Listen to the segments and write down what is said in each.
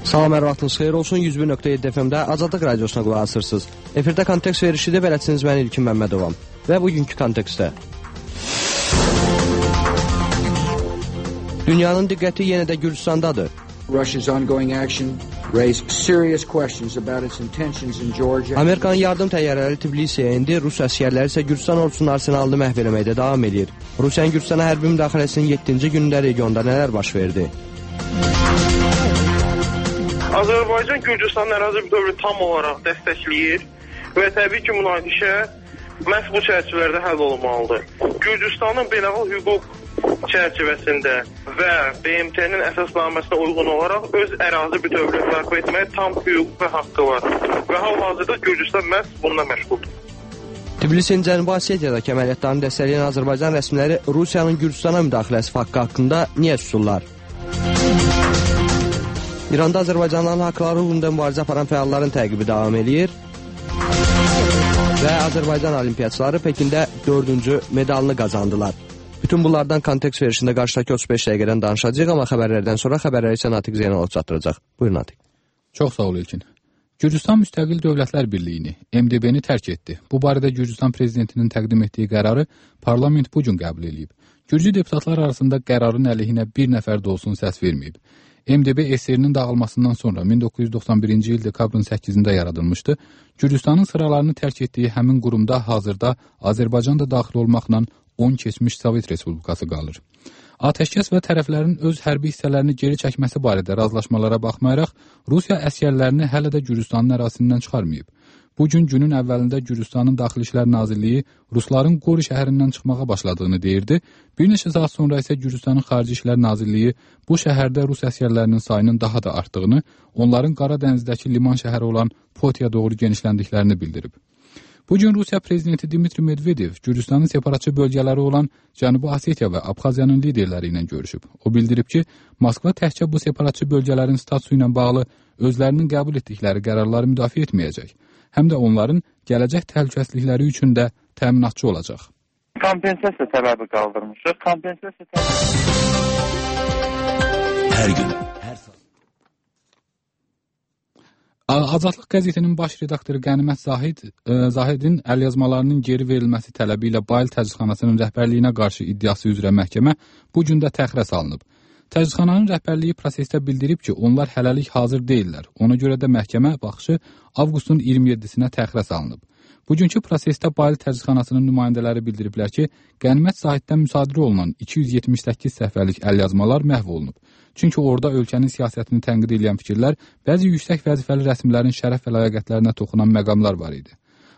Salam, hər vaxtınız xeyir olsun. 101.7 FM-də Azadlıq Radiosuna qulaq asırsınız. Efirdə kontekst verişidir, beləcəsiniz mən İlkin Məmmədovam. Və bugünkü kontekstdə. Dünyanın diqqəti yenə də Gürcüstandadır. Russia's ongoing action raised serious questions about its intentions in Georgia. Amerikan yardım təyyarələri Tbilisiyə indi, Rus əsgərləri isə Gürcüstan ordusunun arsenalını məhv eləməkdə davam edir. Rusiyanın Gürcüstana hərbi müdaxiləsinin 7-ci günündə regionda nələr baş verdi? Azərbaycan Gürcüstanın ərazi bütövlüyünü tam olaraq dəstəkləyir və təbii ki, münaqişə məhz bu çərçivələrdə həll olunmalıdır. Gürcüstanın beynəlxalq hüquq çərçivəsində və BMT-nin əsasnaməsinə uyğun olaraq öz ərazi bütövlüyünü bərpa etməyə tam hüquq və haqqı var. Və hal-hazırda Gürcüstan məhz bununla məşğuldur. Tbilisinin Cənubi Osetiyadakı əməliyyatlarını dəstəkləyən Azərbaycan rəsmiləri Rusiyanın Gürcüstana müdaxiləsi faktı haqqında niyə susurlar? İranda Azərbaycanların haqları uğrunda mübarizə aparan fəalların təqibi davam edir və Azərbaycan olimpiyaçıları Pekində 4-cü medalını qazandılar. Bütün bunlardan kontekst verişində qarşıdakı 35 dəqiqədən danışacağıq, amma xəbərlərdən sonra xəbərləri isə Natiq Zeynalov çatdıracaq. Buyurun Natiq. Çox sağ ol İlkin. Gürcüstan Müstəqil Dövlətlər Birliyini, MDB-ni tərk etdi. Bu barədə Gürcüstan prezidentinin təqdim etdiyi qərarı parlament bu gün qəbul edib. Gürcü deputatlar arasında qərarın əleyhinə bir nəfər də olsun səs verməyib. MDB SR-nin dağılmasından sonra 1991-ci il dekabrın 8-də yaradılmışdı. Gürcüstanın sıralarını tərk etdiyi həmin qurumda hazırda Azərbaycan da daxil olmaqla 10 keçmiş Sovet Respublikası qalır. Atəşkəs və tərəflərin öz hərbi hissələrini geri çəkməsi barədə razılaşmalara baxmayaraq, Rusiya əsgərlərini hələ də Gürcüstanın ərazisindən çıxarmayıb. Bu günün əvvəlində Gürcüstanın Daxili İşlər Nazirliyi Rusların Qori şəhərindən çıxmağa başladığını deyirdi. Bir neçə saat sonra isə Gürcüstanın Xarici İşlər Nazirliyi bu şəhərdə Rus əsgərlərinin sayının daha da artdığını, onların Qara Dənizdəki liman şəhəri olan Potiya doğru genişləndiklərini bildirib. Bu gün Rusiya prezidenti Dmitri Medvedev Gürcüstanın separatçı bölgələri olan Cənubi Osetiya və Abxaziyanın liderləri ilə görüşüb. O bildirib ki, Moskva təkcə bu separatçı bölgələrin statusu ilə bağlı özlərinin qəbul etdikləri qərarları müdafiə etməyəcək. Həm də onların gələcək təhlükəsizlikləri üçün də təminatçı olacaq. Kompensasiya tələbi qaldırmışıq. Kompensasiya hər gün, hər saat. Azadlıq qəzetinin baş redaktoru Qənimət Zahidin əlyazmalarının geri verilməsi tələbi ilə Bayıl Təcridxanasının rəhbərliyinə qarşı iddiası üzrə məhkəmə bu gün də təxirə salınıb. Təcridxananın rəhbərliyi prosesdə bildirib ki, onlar hələlik hazır deyillər. Ona görə də məhkəmə baxışı avqustun 27-sinə təxirə salınıb. Bugünkü prosesdə Bayıl Təcridxanasının nümayəndələri bildiriblər ki, Qənimət Zahiddən müsadirə olunan 278 səhifəlik əlyazmalar məhv olunub. Çünki orada ölkənin siyasətini tənqid edən fikirlər, bəzi yüksək vəzifəli rəsmilərin şərəf və ləyaqətlərinə toxunan məqamlar var idi.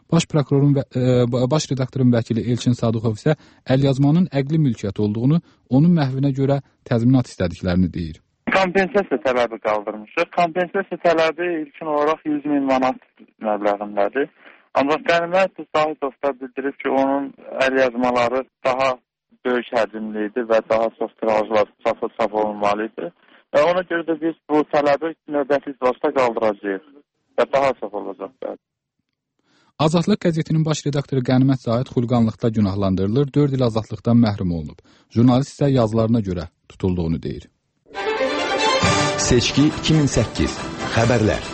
Baş redaktorun vəkili Elçin Sadıqov isə əlyazmanın əqli mülkiyyət olduğunu, onun məhvinə görə təzminat istədiklərini deyir. Kompensasiya tələbi qaldırmışıq. Kompensasiya tələbi ilkin olaraq 100 min manat məbləğindədir. Ancaq Qənimət Zahidov da bildirib ki, onun əlyazmaları daha böyük həcmli idi və daha çox tirajlar çap olunmalı idi. Və ona görə də biz bu tələbi növbəti iclasda qaldıracağıq və daha çox olacaq. Azadlıq qəzetinin baş redaktoru Qənimət Zahid xulqanlıqda günahlandırılır, 4 il azadlıqdan məhrum olunub. Jurnalist isə yazılarına görə tutulduğunu deyir. Seçki 2008. Xəbərlər.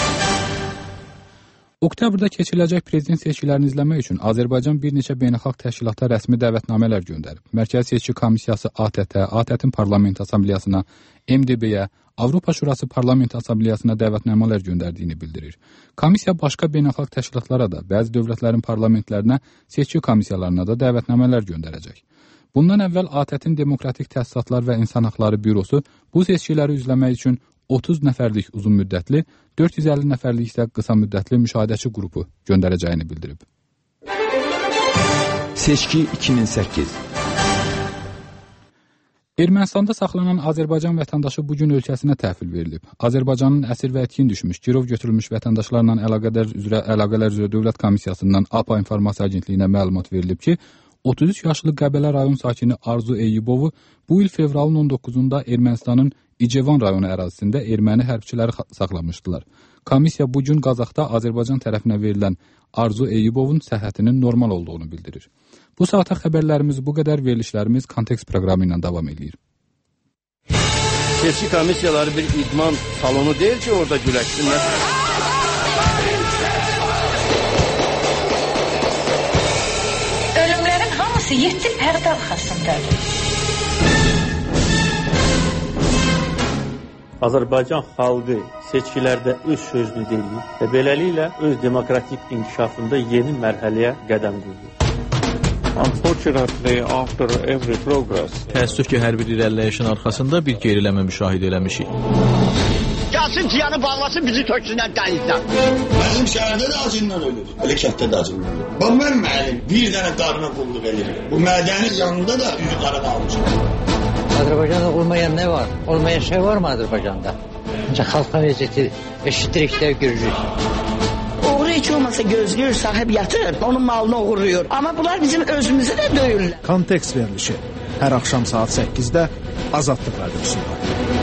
Oktyabrda keçiriləcək prezident seçkilərini izləmək üçün Azərbaycan bir neçə beynəlxalq təşkilata rəsmi dəvətnamələr göndərib. Mərkəzi Seçki Komissiyası ATƏT, ATƏT-in Parlament Assambleyasına, MDB-yə, Avropa Şurası Parlament Assambleyasına dəvətnamələr göndərdiyini bildirir. Komissiya başqa beynəlxalq təşkilatlara da, bəzi dövlətlərin parlamentlərinə, seçki komissiyalarına da dəvətnamələr göndərəcək. Bundan əvvəl ATƏT-in Demokratik Təsisatlar və İnsan Haqları Bürosu bu seçkiləri izləmək üçün 30 nəfərlik uzun müddətli, 450 nəfərlik isə qısa müddətli müşahidəçi qrupu göndərəcəyini bildirib. Seçki 2008. Ermənistanda saxlanan Azərbaycan vətəndaşı bugün ölkəsinə təhvil verilib. Azərbaycanın əsir və etkin düşmüş, girov götürülmüş vətəndaşlarla əlaqələr üzrə Dövlət Komissiyasından APA İnformasiya Agentliyinə məlumat verilib ki, 33 yaşlı Qəbələ rayon sakini Arzu Eyübovu bu il fevralın 19-da Ermənistanın İcevan rayonu ərazisində erməni hərbçiləri saxlamışdılar. Komissiya bugün Qazaxda Azərbaycan tərəfinə verilən Arzu Eyübovun səhhətinin normal olduğunu bildirir. Bu saata xəbərlərimiz bu qədər, verilişlərimiz kontekst proqramı ilə davam edir. seçki komissiyaları bir idman salonu değil ki orada güləşsinlər. Ölümlərin hamısı 7 pərdə arxasındadır. Azərbaycan xalqı seçkilərdə öz sözünü deyir və beləliklə öz demokratik inkişafında yeni mərhələyə qədəm qoyur. Unfortunately, after every progress, təəssüf ki, hər bir irəliləyişin arxasında bir geriləmə müşahidə eləmişik. Gəlsin ciyanı bağlasın, bizi töksünlər dənizdən. Mənim şəhərdə də acından ölür, elə kətdə də acından ölür. Bax, mən mənim bir dənə qarına qulluq edirik. Bu mədənin yanında da üzü qarada almışım. Azərbaycanda olmayan nə var? Olmayan şey var mı Azərbaycanda? Ancaq xalqın vəziyyəti eşitdirik də görürük. Oğru heç olmasa gözlüyor, sahib yatır, onun malını oğurluyor. Amma bunlar bizim özümüzü də döyürlər. Kontekst verilişi hər axşam saat 8-də Azadlıq Radiyosunda.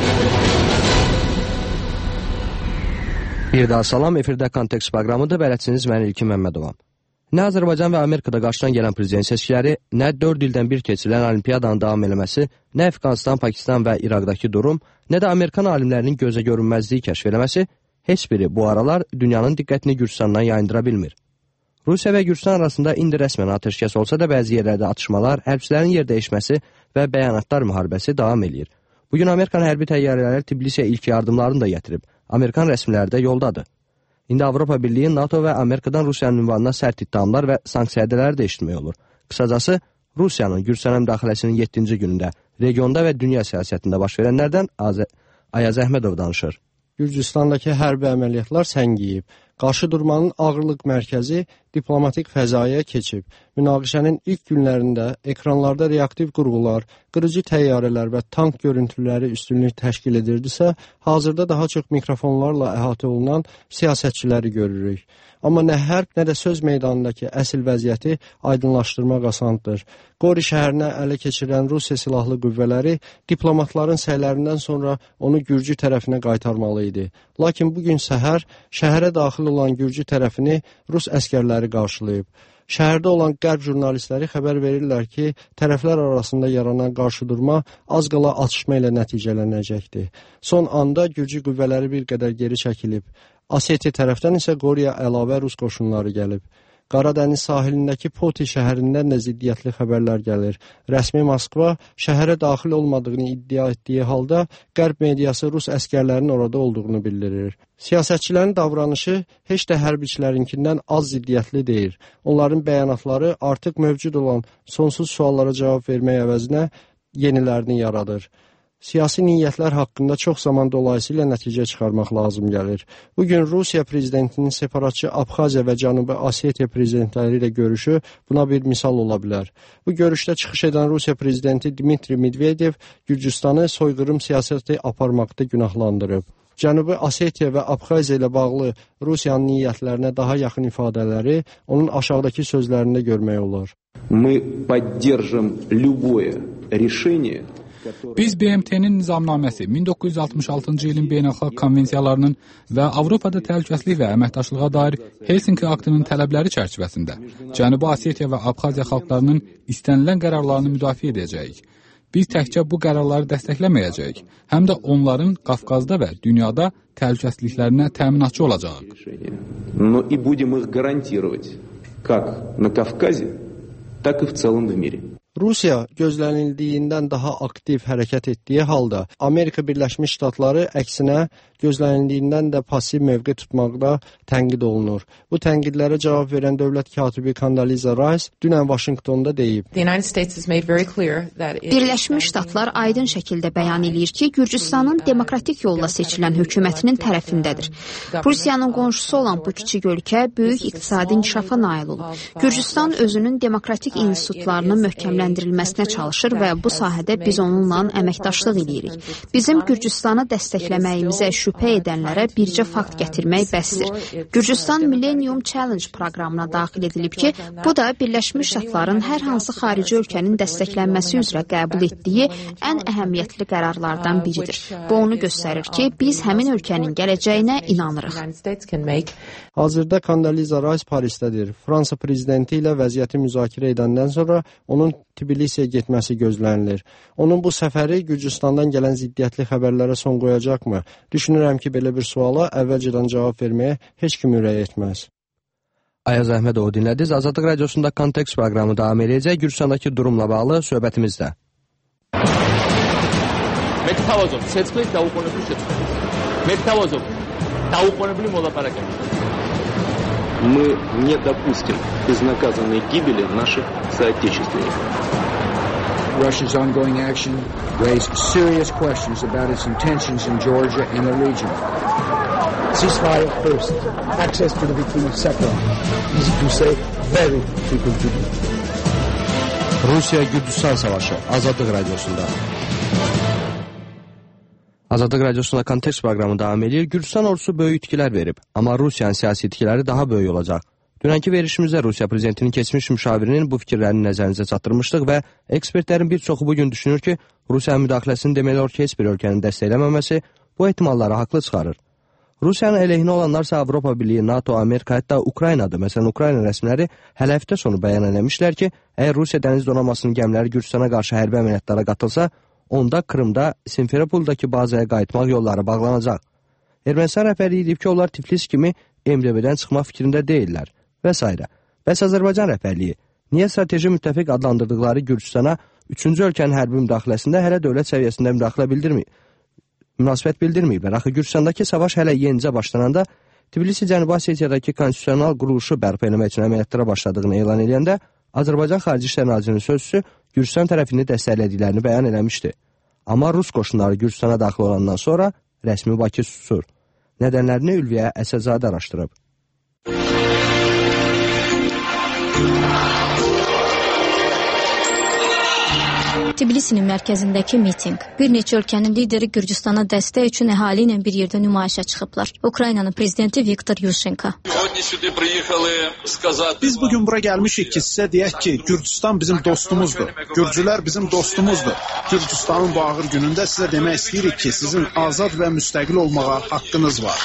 Bir daha salam, efirdə Kontekst proqramıdır, bələdçiniz mən İlkin Məmmədovam. Nə Azərbaycan və Amerikada qarşıdan gələn prezident seçkiləri, nə 4 ildən bir keçirilən olimpiyadanın davam eləməsi, nə Əfqanistan, Pakistan və İraqdakı durum, nə də Amerikan alimlərinin gözə görünməzliyi kəşf eləməsi, heç biri bu aralar dünyanın diqqətini Gürcüstandan yayındıra bilmir. Rusiya və Gürcüstan arasında indi rəsmən atəşkəs olsa da bəzi yerlərdə atışmalar, hərbçilərin yer dəyişməsi və bəyanatlar müharibəsi davam edir. Bugün Amerikan hərbi təyyarələri Tbilisiyə ilk yardımlarını da gətirib. Amerikan rəsmiləri də yoldadır. İndi Avropa Birliyi, NATO və Amerikadan Rusiyanın ünvanına sərt ittihamlar və sanksiyadələri də eşitmək olur. Qısacası, Rusiyanın Gürcüstana müdaxiləsinin 7-ci günündə regionda və dünya siyasətində baş verənlərdən Ayaz Əhmədov danışır. Gürcüstandakı hərbi əməliyyatlar səngiyib. Qarşı durmanın ağırlıq mərkəzi diplomatik fəzaya keçib. Münaqişənin ilk günlərində ekranlarda reaktiv qurğular, qırıcı təyyarələr və tank görüntüləri üstünlük təşkil edirdisə, hazırda daha çox mikrofonlarla əhatə olunan siyasətçiləri görürük. Amma nə hərb, nə də söz meydanındakı əsl vəziyyəti aydınlaşdırmaq asandır. Qori şəhərinə ələ keçirən Rusiya silahlı qüvvələri diplomatların səylərindən sonra onu Gürcü tərəfinə qaytarmalı idi. Lakin bugün səhər şəhərə daxil olan Gürcü tərəfini Rus əskərləri qarşılayıb. Şəhərdə olan qərb jurnalistləri xəbər verirlər ki, tərəflər arasında yaranan qarşıdurma az qala atışma ilə nəticələnəcəkdir. Son anda Gürcü qüvvələri bir qədər geri çəkilib. Osetiya tərəfdən isə Qoriya əlavə Rus qoşunları gəlib. Qaradəniz sahilindəki Poti şəhərindən də ziddiyyətli xəbərlər gəlir. Rəsmi Moskva şəhərə daxil olmadığını iddia etdiyi halda qərb mediası Rus əskərlərinin orada olduğunu bildirir. Siyasətçilərin davranışı heç də hərbiçilərinkindən az ziddiyyətli deyil. Onların bəyanatları artıq mövcud olan sonsuz suallara cavab vermək əvəzinə yenilərini yaradır. Siyasi niyyətlər haqqında çox zaman dolayısıyla nəticə çıxarmaq lazım gəlir. Bugün Rusiya prezidentinin separatçı Abxaziya və Cənubi Osetiya prezidentləri ilə görüşü buna bir misal ola bilər. Bu görüşdə çıxış edən Rusiya prezidenti Dmitri Medvedev Gürcüstanı soyqırım siyasəti aparmaqda günahlandırıb. Cənubi Osetiya və Abxaziya ilə bağlı Rusiyanın niyyətlərinə daha yaxın ifadələri onun aşağıdakı sözlərində görmək olar. Мы поддержим любое решение. Biz BMT-nin nizamnaməsi, 1966-cı ilin beynəlxalq konvensiyalarının və Avropada təhlükəsizlik və əməkdaşlığa dair Helsinki aktının tələbləri çərçivəsində Cənubi Osetiya və Abxaziya xalqlarının istənilən qərarlarını müdafiə edəcəyik. Biz təkcə bu qərarları dəstəkləməyəcəyik, həm də onların Qafqazda və dünyada təhlükəsizliklərinə təminatçı olacağıq. Но и будем их гарантировать, как на Кавказе, так и в целом в мире. Rusiya gözlənildiyindən daha aktiv hərəkət etdiyi halda Amerika Birləşmiş Ştatları əksinə gözlənildiyindən də pasiv mövqe tutmaqda tənqid olunur. Bu tənqidlərə cavab verən dövlət katibi Condoleezza Rice dünən Vaşinqtonda deyib. Birləşmiş Ştatlar aydın şəkildə bəyan eləyir ki, Gürcüstanın demokratik yolla seçilən hökumətinin tərəfindədir. Rusiyanın qonşusu olan bu kiçik ölkə böyük iqtisadi inkişafa nail olub. Gürcüstan özünün demokratik institutlarını möhkəmləndirilməsinə çalışır və bu sahədə biz onunla əməkdaşlıq edirik. Bizim Gürcüstanı dəstəkləməyimizə şübhə edənlərə bircə fakt gətirmək bəsdir. Gürcüstan Millennium Challenge proqramına daxil edilib ki, bu da Birləşmiş Ştatların hər hansı xarici ölkənin dəstəklənməsi üzrə qəbul etdiyi ən əhəmiyyətli qərarlardan biridir. Bu onu göstərir ki, biz həmin ölkənin gələcəyinə inanırıq. Hazırda Condoleezza Rice Parisdədir. Fransa prezidenti ilə vəziyyəti müzakirə edəndən sonra onun Tbilisiyə getməsi gözlənilir. Onun bu səfəri Gürcüstandan gələn ziddiyyətli xəbərlərə son qoyacaqmı? Düşünürəm ki, belə bir suala əvvəlcədən cavab verməyə heç kim ürək etməz. Ayaz Əhmədovu dinlədiniz. Azadlıq Radiosunda Kontekst proqramı davam edəcək. Gürcüstandakı durumla bağlı söhbətimizdə. Metavazov, setsqlis დაუყოვნებლივ შეწყდა. Metavazov, დაუყოვნებლივ მოლაპარაკებები. Мы не допустим безнаказанной гибели наших соотечественников. Russia's ongoing action raised serious questions about its intentions in Georgia and the region. Ceasefire first. Access to the victim second. Easy to say, very difficult to do. Rusiya-Gürcüstan savaşı Azadlıq Radiosunda. Azadlıq Radiosunda Kontekst proqramı davam edir. Gürcüstan ordusu böyük itkilər verib, amma Rusiyanın siyasi itkiləri daha böyük olacaq. Dünənki verişimizdə Rusiya prezidentinin keçmiş müşavirinin bu fikirlərini nəzərinizə çatdırmışdıq və ekspertlərin bir çoxu bugün düşünür ki, Rusiyanın müdaxiləsini demək olar ki, heç bir ölkənin dəstəkləməməsi bu ehtimalları haqlı çıxarır. Rusiyanın əleyhinə olanlarsa Avropa Birliyi, NATO, Amerika, hətta Ukraynadır. Məsələn, Ukrayna rəsmiləri hələ həftə sonu bəyan eləmişlər ki, əgər Rusiya dəniz donanmasının gəmiləri Gürcüstana qarşı hərbi əməliyyatlara qatılsa, onda Krımda, Simferopoldakı bazaya qayıtmaq yolları bağlanacaq. Ermənistan rəhbərliyi deyib ki, onlar Tiflis kimi MDB-dən çıxmaq fikrində deyirlər və s. Bəs Azərbaycan rəhbərliyi niyə strateji müttəfiq adlandırdıqları Gürcüstana 3-cü ölkənin hərbi müdaxiləsində hələ dövlət səviyyəsində münasibət bildirməyiblər? Axı Gürcüstandakı savaş hələ yenicə başlananda Tbilisi Cənubi Osetiyadakı konstitusional quruluşu bərpa eləmək üçün əməliyyatlara başladığını elan edəndə Azərbaycan Xarici İşlər Nazirinin sözçüsü Gürcüstan tərəfini dəstəklədiklərini bəyan eləmişdi. Amma Rus qoşunları Gürcüstana daxil olandan sonra rəsmi Bakı susur. Nədənlərini Ülviyə Əsədzadə araşdırıb. Tbilisinin mərkəzindəki mitinq. Bir neçə ölkənin lideri Gürcüstana dəstək üçün əhali ilə bir yerdə nümayişə çıxıblar. Ukraynanın prezidenti Viktor Yushchenko. Biz bugün bura gəlmişik ki, sizə deyək ki, Gürcüstan bizim dostumuzdur. Gürcülər bizim dostumuzdur. Gürcüstanın bu ağır günündə sizə demək istəyirik ki, sizin azad və müstəqil olmağa haqqınız var.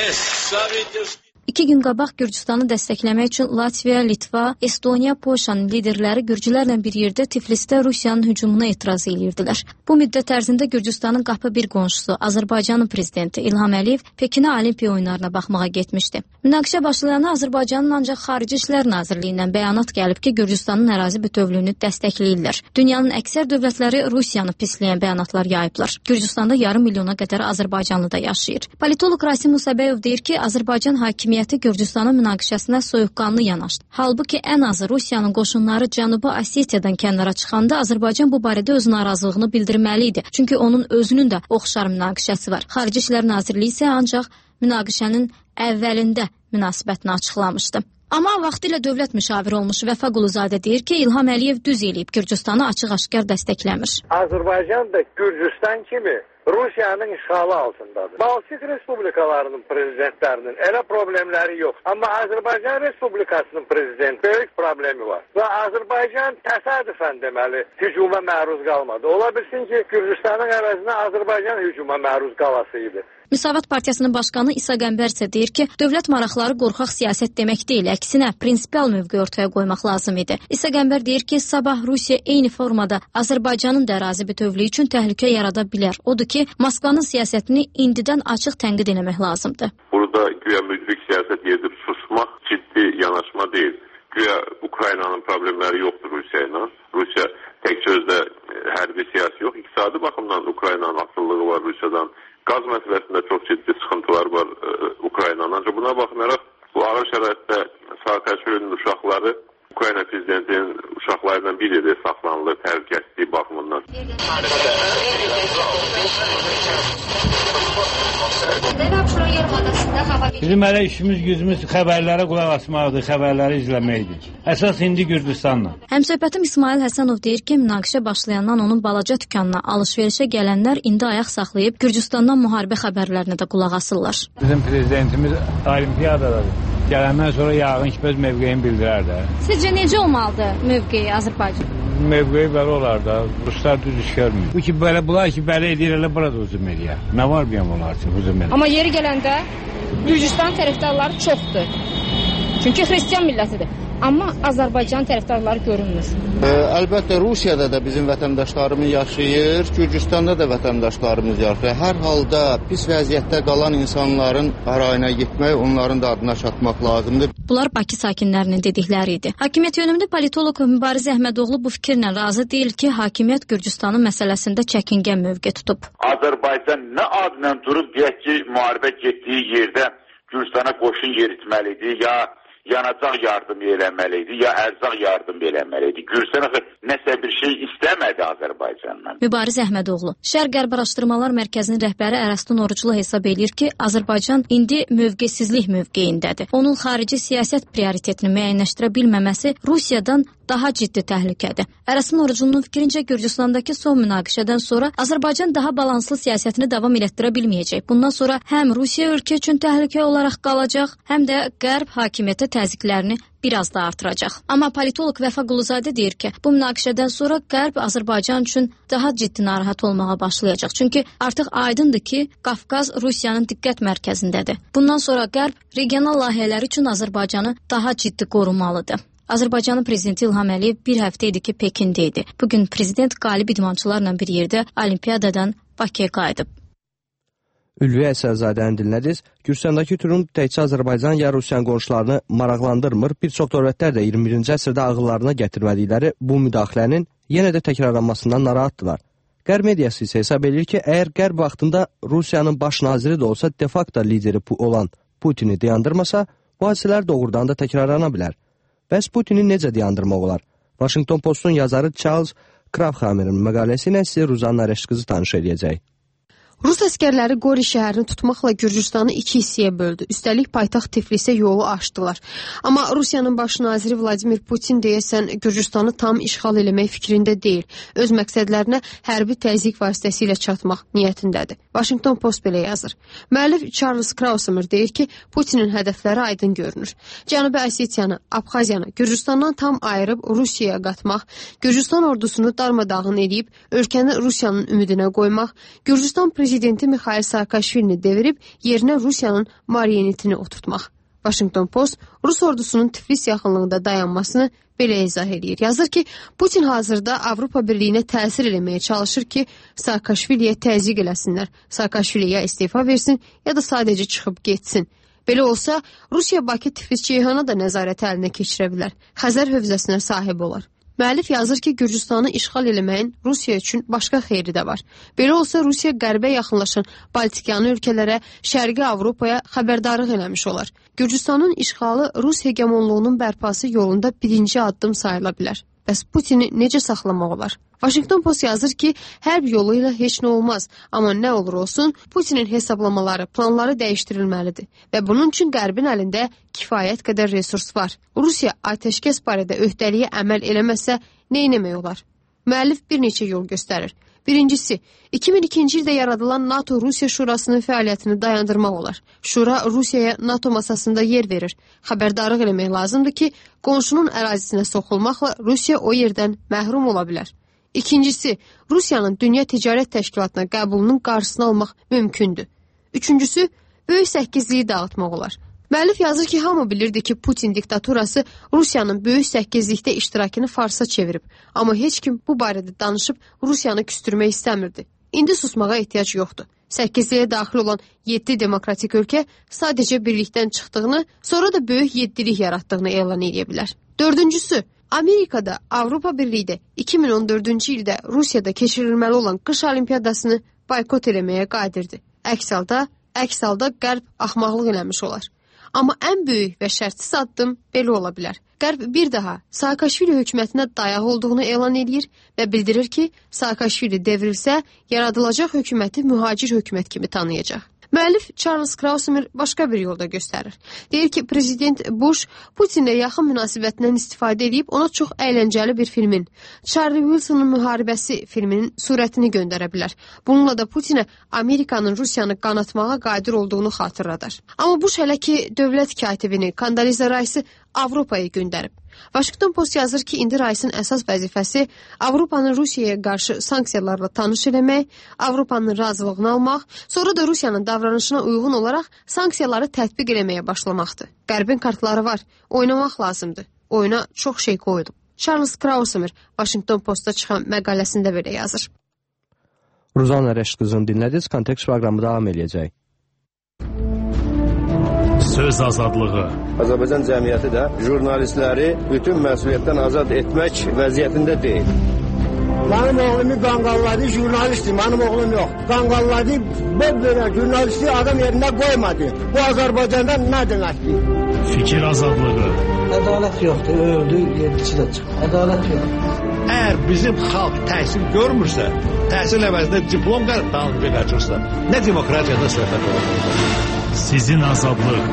2 gün qabaq Gürcüstanı dəstəkləmək üçün Latviya, Litva, Estoniya, Polşanın liderləri gürcülərlə bir yerdə Tiflisdə Rusiyanın hücumuna etiraz edirdilər. Bu müddət ərzində Gürcüstanın qapı bir qonşusu, Azərbaycanın prezidenti İlham Əliyev Pekinə Olimpiya oyunlarına baxmağa getmişdi. Münaqişə başlayana Azərbaycanın ancaq Xarici İşlər Nazirliyindən bəyanat gəlib ki, Gürcüstanın ərazi bütövlüyünü dəstəkləyirlər. Dünyanın əksər dövlətləri Rusiyanı pisləyən bəyanatlar yayıblar. Gürcüstanda yarım milyona qədər azərbaycanlı da yaşayır. Politolog Rasim Musabəyov deyir ki, Azərbaycan hakimiyyəti Gürcüstanın münaqişəsinə soyuqqanlı yanaşdı. Halbuki ən azı Rusiyanın qoşunları Cənubi Osetiyadan kənara çıxanda Azərbaycan bu barədə öz narazılığını bildirməli idi. Çünki onun özünün də oxşar münaqişəsi var. Xarici İşlər Nazirliyi isə ancaq münaqişənin əvvəlində münasibətini açıqlamışdı. Amma vaxtilə dövlət müşaviri olmuş Vəfa Quluzadə deyir ki, İlham Əliyev düz eləyib, Gürcüstanı açıq-aşkar dəstəkləmir. Azərbaycan da Gürcüstan kimi Rusiyanın işğalı altındadır. Baltik Respublikalarının prezidentlərinin elə problemləri yox. Amma Azərbaycan Respublikasının prezidenti böyük problemi var. Və Azərbaycan təsadüfən deməli hücuma məruz qalmadı. Ola bilsin ki, Gürcüstanın əvəzinə Azərbaycan hücuma məruz qalasıydı. Müsavat Partiyasının başqanı İsa Qəmbər isə deyir ki, dövlət maraqları qorxaq siyasət demək deyil, əksinə prinsipial mövqe ortaya qoymaq lazım idi. İsa Qəmbər deyir ki, sabah Rusiya eyni formada Azərbaycanın da ərazi bütövlüyü üçün təhlükə yarada bilər. Odur ki, Moskvanın siyasətini indidən açıq tənqid eləmək lazımdır. Burada güya müdrik siyasət edib susmaq ciddi yanaşma deyil. Güya Ukraynanın problemləri yoxdur Rusiya ilə. Rusiya tək sözdə hərbi siyasi yox, iqtisadi baxımdan Ukraynanın asılılığı var Rusiyadan. Qaz məsələsində çox ciddi sıxıntılar var Ukraynanın. Ancaq buna baxmayaraq bu ağır şəraitdə Saakashvilinin uşaqları Ukrayna prezidentinin uşaqlarından biridir saxlanılır təhlükəsizliyi baxımından. Bizim hələ işimiz gücümüz xəbərlərə qulaq asmaqdır, xəbərləri izləməkdir. Əsas indi Gürcüstanla. Həmsöhbətim İsmail Həsənov deyir ki, münaqişə başlayandan onun balaca dükanına alış-verişə gələnlər indi ayaq saxlayıb Gürcüstandan müharibə xəbərlərinə də qulaq asırlar. Bizim prezidentimiz olimpiyadadır. Gələndən sonra yağın öz mövqeyini bildirər də. Sizcə necə olmalıdır mövqeyi Azərbaycan? Mövqeyi belə olar da. Ruslar düz iş görmür. Bu ki belə bunlar ki belə edir, elə burada hücum edir. Nə var bir onlar üçün hücum edir? Amma yeri gələndə Gürcüstan tərəfdarları çoxdur. Çünki xristian millətidir. amma Azərbaycan tərəfdarları görünmür. Əlbəttə Rusiyada da bizim vətəndaşlarımız yaşayır, Gürcüstanda da vətəndaşlarımız yaşayır. Hər halda pis vəziyyətdə qalan insanların arayına getmək, onların da adına çatmaq lazımdır. Bunlar Bakı sakinlərinin dedikləri idi. Hakimiyyət yönümlü politoloq Mübariz Əhmədoğlu bu fikirlə razı deyil ki, hakimiyyət Gürcüstanın məsələsində çəkingən mövqe tutub. Azərbaycan nə adla durub deyək ki, müharibə getdiyi yerdə Gürcüstana qoşun yeritməlidir, ya yanacaq yardım eləməliydi, ya ərzaq yardım eləməliydi. Gürcüstan nəsə bir şey istəmədi Azərbaycandan. Mübariz Əhmədoğlu, Şərq-Qərb Araşdırmalar Mərkəzinin rəhbəri Ərəstun Oruclu hesab edir ki, Azərbaycan indi mövqesizlik mövqeyindədir. Onun xarici siyasət prioritetini müəyyənləşdirə bilməməsi Rusiyadan daha ciddi təhlükədir. Ərəstun Oruclunun fikrincə Gürcüstandakı son münaqişədən sonra Azərbaycan daha balanslı siyasətini davam elətdirə bilməyəcək. Bundan sonra həm Rusiya ölkə üçün təhlükə olaraq qalacaq, həm də Qərb hakimiyyətə təzyiqlərini biraz da artıracaq. Amma politoloq Vəfa Quluzadə deyir ki, bu münaqişədən sonra Qərb Azərbaycan üçün daha ciddi narahat olmağa başlayacaq. Çünki artıq aydındır ki, Qafqaz Rusiyanın diqqət mərkəzindədir. Bundan sonra Qərb regional layihələri üçün Azərbaycanı daha ciddi qorumalıdır. Azərbaycanın prezidenti İlham Əliyev bir həftə idi ki, Pekində idi. Bugün prezident qalib idmançılarla bir yerdə Olimpiyadadan Bakıya qayıdıb. Ülviyə Əsərzadəni dinlədiniz. Gürcüstandakı turum təkcə Azərbaycan ya Rusiyanın qonşularını maraqlandırmır. Bir çox dövlətlər də 21-ci əsrdə ağıllarına gətirmədikləri bu müdaxilənin yenə də təkrarlanmasından narahatdırlar. Qərb mediası isə hesab edir ki, əgər Qərb vaxtında Rusiyanın baş naziri də olsa, de facto lideri olan Putini dayandırmasa, bu hadisələr doğrudan da təkrarlana bilər. Bəs Putini necə dayandırmaq olar? Washington Postun yazarı Charles Krafhammerin məqaləsi ilə sizə Ruzanna Reşqızı tanış edəcək. Rus əskərləri Qori şəhərini tutmaqla Gürcüstanı iki hissəyə böldü. Üstəlik paytaxt Tiflisə yolu açdılar. Amma Rusiyanın baş naziri Vladimir Putin deyəsən Gürcüstanı tam işğal eləmək fikrində deyil. Öz məqsədlərinə hərbi təzyiq vasitəsilə çatmaq niyyətindədir. Washington Post belə yazır. Müəllif Charles Krafhammer deyir ki, Putinin hədəfləri aydın görünür. Cənubi Osetiyanı, Abxaziyanı Gürcüstandan tam ayırıb Rusiyaya qatmaq, Gürcüstan ordusunu darmadağın edib ölkəni Rusiyanın ümidinə qoymaq, Gürcüstan prezidenti Mikhail Saakashvilini devirib yerinə Rusiyanın marionetini oturtmaq. Washington Post Rus ordusunun Tiflis yaxınlığında dayanmasını belə izah edir. Yazır ki, Putin hazırda Avropa Birliyinə təsir eləməyə çalışır ki, Saakashviliyə təzyiq eləsinlər. Saakashvili ya istifa versin, ya da sadəcə çıxıb getsin. Belə olsa, Rusiya Bakı Tiflis-Ceyhana da nəzarət əlinə keçirə bilər. Xəzər hövzəsinə sahib olar. Müəllif yazır ki, Gürcüstanı işğal eləməyin Rusiya üçün başqa xeyri də var. Belə olsa, Rusiya qərbə yaxınlaşan Baltikyanı ölkələrə, Şərqi Avropaya xəbərdarlıq eləmiş olar. Gürcüstanın işğalı Rus hegemonluğunun bərpası yolunda birinci addım sayıla bilər. Bəs Putini necə saxlamaq olar? Washington Post yazır ki, hərb yolu ilə heç nə olmaz. Amma nə olur olsun, Putinin hesablamaları, planları dəyişdirilməlidir. Və bunun üçün Qərbin əlində kifayət qədər resurs var. Rusiya atəşkəs barədə öhdəliyə əməl eləməsə, nə etmək olar? Müəllif bir neçə yol göstərir. Birincisi, 2002-ci ildə yaradılan NATO-Rusiya Şurasının fəaliyyətini dayandırmaq olar. Şura Rusiyaya NATO masasında yer verir. Xəbərdarlıq eləmək lazımdır ki, qonşunun ərazisinə soxulmaqla Rusiya o yerdən məhrum ola bilər. İkincisi, Rusiyanın Dünya Ticarət Təşkilatına qəbulunun qarşısını almaq mümkündür. Üçüncüsü, böyük səkkizliyi dağıtmaq olar. Müəllif yazır ki, hamı bilirdi ki, Putin diktaturası Rusiyanın böyük səkkizlikdə iştirakını farsa çevirib. Amma heç kim bu barədə danışıb Rusiyanı küstürmək istəmirdi. İndi susmağa ehtiyac yoxdur. Səkkizliyə daxil olan 7 demokratik ölkə sadəcə birlikdən çıxdığını, sonra da böyük yeddilik yaratdığını elan edə bilər. Dördüncüsü, Amerikada, Avropa Birliyi də 2014-cü ildə Rusiyada keçirilməli olan qış olimpiyadasını boykot eləməyə qadirdir. Əks halda Qərb axmaqlıq eləmiş olar. Amma ən böyük və şərtsiz addım belə ola bilər. Qərb bir daha Saakashvili hökumətinə dayaq olduğunu elan edir və bildirir ki, Saakashvili devrilsə, yaradılacaq hökuməti mühacir hökumət kimi tanıyacaq. Müəllif Charles Krafhammer başqa bir yolda göstərir. Deyir ki, Prezident Bush Putinlə yaxın münasibətindən istifadə edib ona çox əyləncəli bir filmin, Charlie Wilson'un müharibəsi filminin surətini göndərə bilər. Bununla da Putinə Amerikanın Rusiyanı qanatmağa qadir olduğunu xatırladar. Amma Bush hələ ki, dövlət katibini Condoleezza Rice'ı Avropaya göndərib. Washington Post yazır ki, indi Rice'ın əsas vəzifəsi Avropanın Rusiyaya qarşı sanksiyalarla tanış eləmək, Avropanın razılığını almaq, sonra da Rusiyanın davranışına uyğun olaraq sanksiyaları tətbiq eləməyə başlamaqdır. Qərbin kartları var, oynamaq lazımdır. oyuna çox şey qoyulub. Charles Krausemer Washington Postda çıxan məqaləsində belə yazır. Ruzana Rəşqızın dinlədiniz, Kontekst proqramı davam edəcək. Söz azadlığı. Azərbaycan cəmiyyəti də jurnalistləri bütün məsuliyyətdən azad etmək vəziyyətində deyil. Mənim oğlumu qanqalladı, jurnalistdir, mənim oğlum yox. Qanqalladı, belə jurnalisti adam yerində qoymadı. Bu Azərbaycanda nə deməkdir? Fikir azadlığı. Ədalət yoxdur, öldü, yedisi də çıxır. Ədalət yoxdur. Əgər bizim xalq təhsil görmürsə, təhsil əvəzində diplom dalınca qaçırsa, nə demokratiyada söhbət olur? Sizin azadlıq.